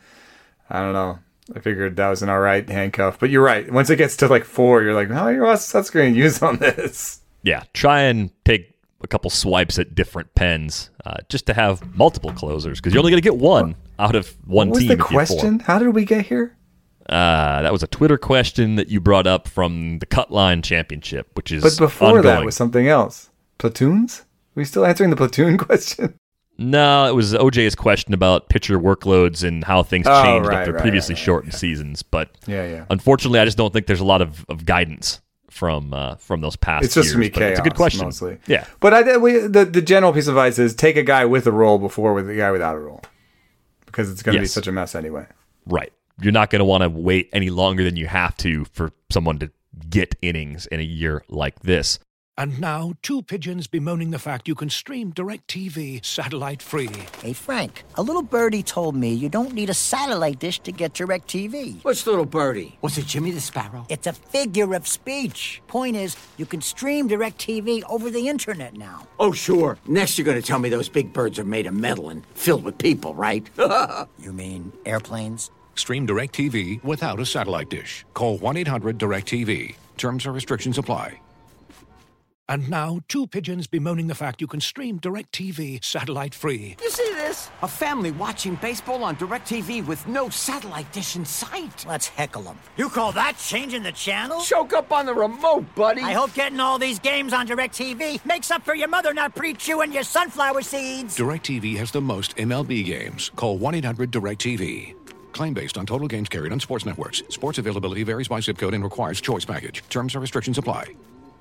I don't know. I figured that was an all right handcuff. But you're right. Once it gets to like four, you're like, how many roster going to use on this? Yeah, try and take a couple swipes at different pens uh, just to have multiple closers because you're only going to get one out of one what team. What was the question? How did we get here? Uh, that was a Twitter question that you brought up from the Cutline Championship, which is But before ongoing. that was something else. Platoons? Are we still answering the platoon question? No, it was O J's question about pitcher workloads and how things oh, changed right, after right, previously right, right, shortened yeah. seasons. But yeah, yeah. unfortunately, I just don't think there's a lot of, of guidance from uh, from those past It's just years. gonna be But chaos. It's a good question. Mostly. Yeah. But I we, the the general piece of advice is take a guy with a role before with a guy without a role, because it's going to Yes. be such a mess anyway. Right. You're not going to want to wait any longer than you have to for someone to get innings in a year like this. And now, two pigeons bemoaning the fact you can stream DirecTV satellite-free. Hey, Frank, a little birdie told me you don't need a satellite dish to get DirecTV. Which little birdie? Was it Jimmy the Sparrow? It's a figure of speech. Point is, you can stream DirecTV over the internet now. Oh, sure. Next you're going to tell me those big birds are made of metal and filled with people, right? You mean airplanes? Stream DirecTV without a satellite dish. Call one eight hundred direct T V. Terms and restrictions apply. And now, two pigeons bemoaning the fact you can stream DirecTV satellite-free. You see this? A family watching baseball on DirecTV with no satellite dish in sight. Let's heckle them. You call that changing the channel? Choke up on the remote, buddy. I hope getting all these games on DirecTV makes up for your mother not pre-chewing your sunflower seeds. DirecTV has the most M L B games. Call one eight hundred direct T V. Claim based on total games carried on sports networks. Sports availability varies by zip code and requires choice package. Terms and restrictions apply.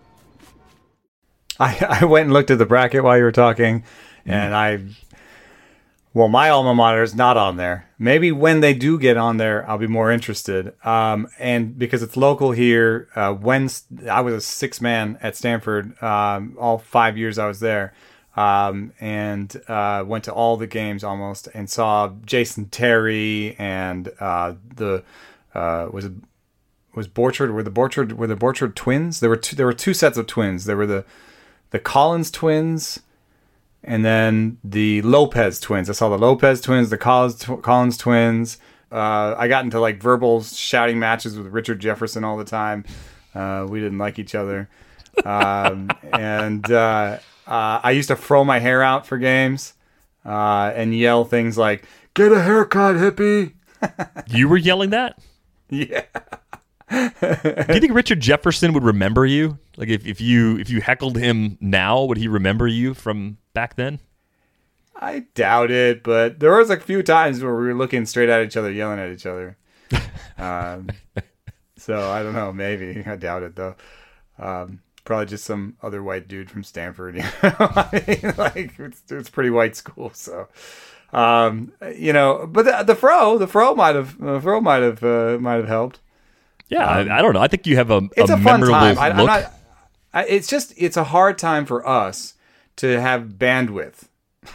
I, I went and looked at the bracket while you were talking, and I, well, my alma mater is not on there. Maybe when they do get on there, I'll be more interested. Um, and because it's local here, uh, when I was a six man at Stanford, um, all five years I was there, um, and uh, went to all the games almost, and saw Jason Terry and uh, the uh, was it was Borchard were the Borchard were the Borchard twins. There were two, there were two sets of twins. There were the the Collins twins, and then the Lopez twins. I saw the Lopez twins, the Collins, tw- Collins twins. Uh, I got into like verbal shouting matches with Richard Jefferson all the time. Uh, we didn't like each other. Um, and uh, uh, I used to throw my hair out for games uh, and yell things like, "Get a haircut, hippie." You were yelling that? Yeah. Do you think Richard Jefferson would remember you? Like if, if you if you heckled him now, would he remember you from back then? I doubt it, but there was a few times where we were looking straight at each other, yelling at each other. Um, so I don't know, maybe. I doubt it though. Um, probably just some other white dude from Stanford. You know? I mean, like it's, it's a pretty white school, so um, you know. But the, the fro, the fro might have, the fro might have, uh, might have helped. Yeah, um, I, I don't know. I think you have a, it's a, a fun memorable time. I, look. I'm not, I, it's just it's a hard time for us to have bandwidth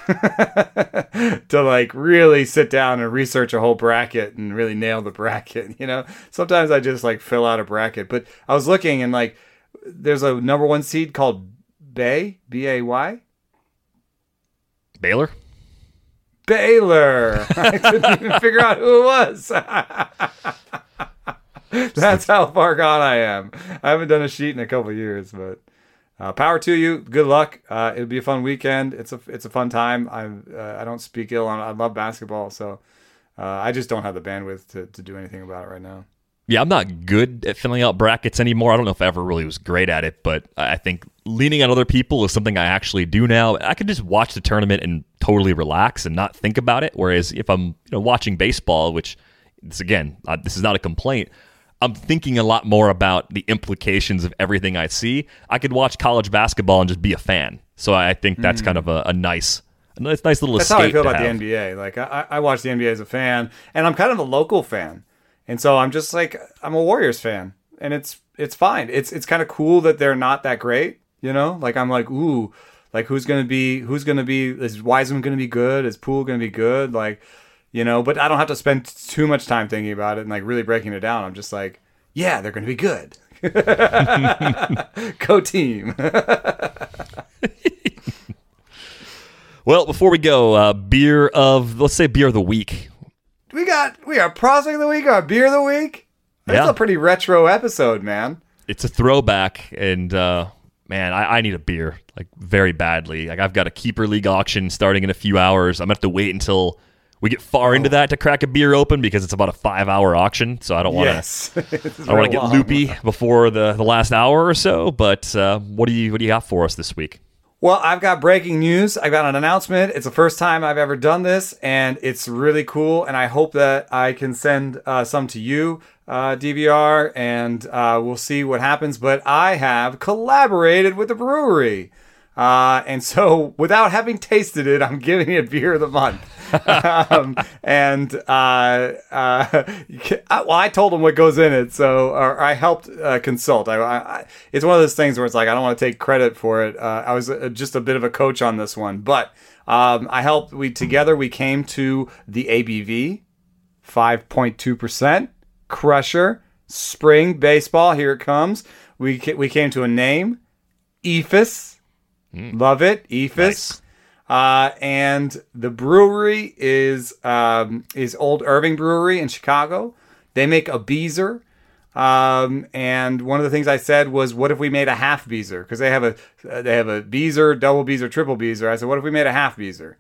to like really sit down and research a whole bracket and really nail the bracket. You know, sometimes I just like fill out a bracket. But I was looking and like there's a number one seed called Bay B A Y Baylor. Baylor. I couldn't even figure out who it was. That's how far gone I am. I haven't done a sheet in a couple of years, but uh, power to you. Good luck. Uh, it'll be a fun weekend. It's a it's a fun time. I uh, I don't speak ill on. I love basketball, so uh, I just don't have the bandwidth to, to do anything about it right now. Yeah, I'm not good at filling out brackets anymore. I don't know if I ever really was great at it, but I think leaning on other people is something I actually do now. I can just watch the tournament and totally relax and not think about it. Whereas if I'm you know watching baseball, which this again, uh, this is not a complaint, I'm thinking a lot more about the implications of everything I see. I could watch college basketball and just be a fan. So I think that's mm. kind of a, a nice, a nice, nice little that's escape. That's how I feel about have. the N B A. Like I, I watch the N B A as a fan, and I'm kind of a local fan. And so I'm just like, I'm a Warriors fan, and it's it's fine. It's it's kind of cool that they're not that great, you know? Like I'm like, ooh, like who's gonna be who's gonna be is Wiseman gonna be good? Is Poole gonna be good? Like, you know, but I don't have to spend too much time thinking about it and like really breaking it down. I'm just like, yeah, they're gonna be good. Go team. Well, before we go, uh, beer of let's say beer of the week. We got we got prospect of the week, our beer of the week. That's yeah. a pretty retro episode, man. It's a throwback, and uh, man, I, I need a beer like very badly. Like I've got a keeper league auction starting in a few hours. I'm gonna have to wait until we get far oh. into that to crack a beer open because it's about a five hour auction. So I don't want to. Yes. I don't want to get loopy before the, the last hour or so. But uh, what do you what do you got for us this week? Well, I've got breaking news. I've got an announcement. It's the first time I've ever done this, and it's really cool. And I hope that I can send uh, some to you, uh, D V R, and uh, we'll see what happens. But I have collaborated with the brewery. Uh, and so without having tasted it, I'm giving it beer of the month. um, and uh, uh, well, I told them what goes in it, so or I helped uh, consult. I, I, it's one of those things where it's like I don't want to take credit for it. Uh, I was uh, just a bit of a coach on this one, but um, I helped. We together we came to the A B V, five point two percent Crusher Spring Baseball. Here it comes. We we came to a name, Eephus. Mm. Love it, Eephus. Nice. Uh, and the brewery is um, is Old Irving Brewery in Chicago. They make a Beezer. Um, and one of the things I said was, what if we made a half Beezer? Because they have a uh, they have a Beezer, double Beezer, triple Beezer. I said, what if we made a half Beezer?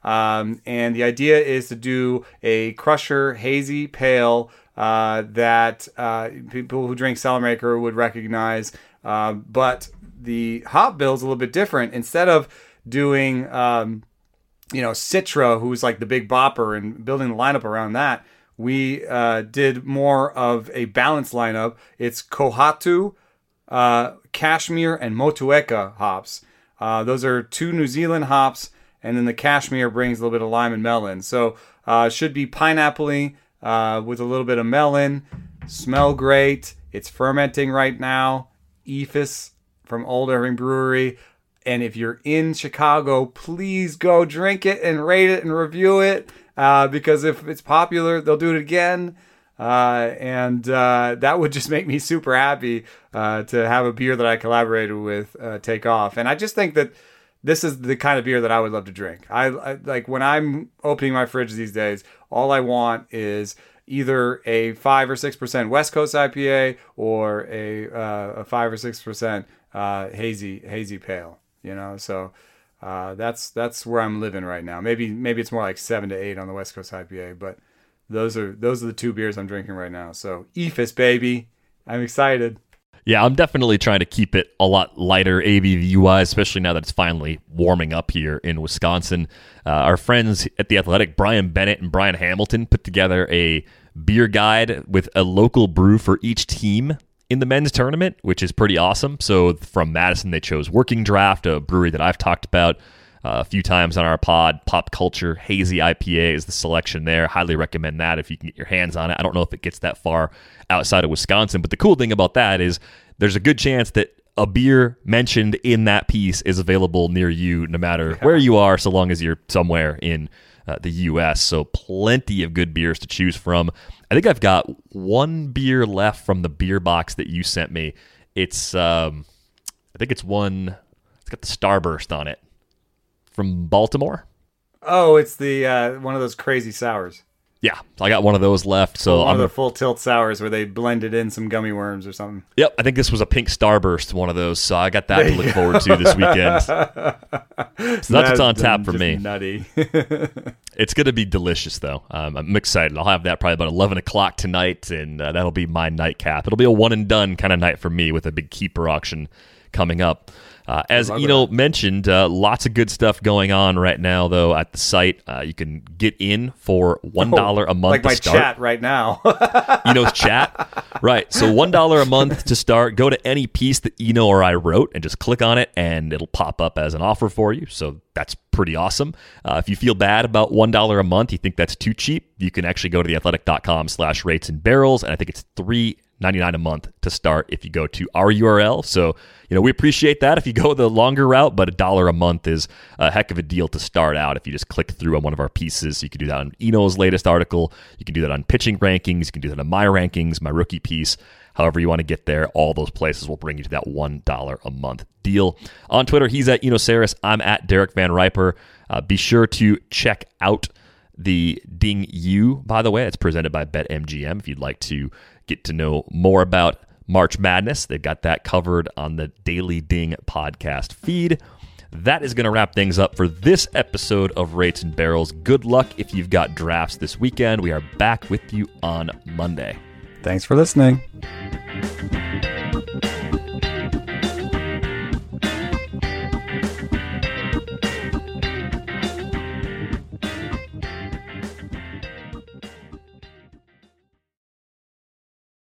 Um, and the idea is to do a Crusher hazy pale uh, that uh, people who drink Cellarmaker would recognize. Uh, but the hop bill is a little bit different. Instead of doing, um, you know, Citra, who's like the big bopper, and building the lineup around that, we uh, did more of a balanced lineup. It's Kohatu, uh, Kashmir, and Motueka hops. Uh, those are two New Zealand hops, and then the Kashmir brings a little bit of lime and melon. So uh, should be pineapple-y uh, with a little bit of melon. Smell great. It's fermenting right now. Eephus from Old Irving Brewery. And if you're in Chicago, please go drink it and rate it and review it. Uh, because if it's popular, they'll do it again. Uh, and uh, that would just make me super happy uh, to have a beer that I collaborated with uh, take off. And I just think that this is the kind of beer that I would love to drink. I, I like when I'm opening my fridge these days, all I want is either a five or six percent West Coast I P A or a uh, a five or six percent uh, hazy hazy pale. You know, so uh, that's that's where I'm living right now. Maybe maybe it's more like seven to eight on the West Coast I P A, but those are those are the two beers I'm drinking right now. So Eephus, baby, I'm excited. Yeah, I'm definitely trying to keep it a lot lighter A B V-wise, especially now that it's finally warming up here in Wisconsin. Uh, our friends at The Athletic, Brian Bennett and Brian Hamilton, put together a beer guide with a local brew for each team in the men's tournament, which is pretty awesome. So from Madison, they chose Working Draft, a brewery that I've talked about uh, a few times on our pod. Pop Culture Hazy I P A is the selection there. Highly recommend that if you can get your hands on it. I don't know if it gets that far outside of Wisconsin, but the cool thing about that is there's a good chance that a beer mentioned in that piece is available near you no matter where you are, so long as you're somewhere in uh, the U S. So plenty of good beers to choose from. I think I've got one beer left from the beer box that you sent me. It's, um, I think it's one, it's got the Starburst on it from Baltimore. Oh, it's the uh, one of those crazy sours. Yeah, so I got one of those left. So one I'm of the full tilt sours where they blended in some gummy worms or something. Yep, I think this was a pink starburst, one of those. So I got that to look forward to this weekend. So that's what's on tap for me. Nutty. It's going to be delicious, though. Um, I'm excited. I'll have that probably about eleven o'clock tonight, and uh, that'll be my nightcap. It'll be a one and done kind of night for me with a big keeper auction coming up. Uh, as Eno mentioned, uh, lots of good stuff going on right now, though, at the site. Uh, you can get in for one dollar oh, a month like to my start. chat right now. Eno's chat. Right. So one dollar a month to start. Go to any piece that Eno or I wrote and just click on it, and it'll pop up as an offer for you. So that's pretty awesome. Uh, if you feel bad about one dollar a month, you think that's too cheap, you can actually go to theathletic.com slash rates and barrels, and I think it's three ninety-nine a month to start if you go to our U R L. So, you know, we appreciate that if you go the longer route, but a dollar a month is a heck of a deal to start out if you just click through on one of our pieces. You can do that on Eno's latest article. You can do that on pitching rankings. You can do that on my rankings, my rookie piece. However you want to get there, all those places will bring you to that one dollar a month deal. On Twitter, he's at Eno Saris. I'm at Derek Van Riper. Uh, be sure to check out the Ding U, by the way. It's presented by BetMGM. If you'd like to get to know more about March Madness, they've got that covered on the Daily Ding podcast feed. That is going to wrap things up for this episode of Rates and Barrels. Good luck if you've got drafts this weekend. We are back with you on Monday. Thanks for listening.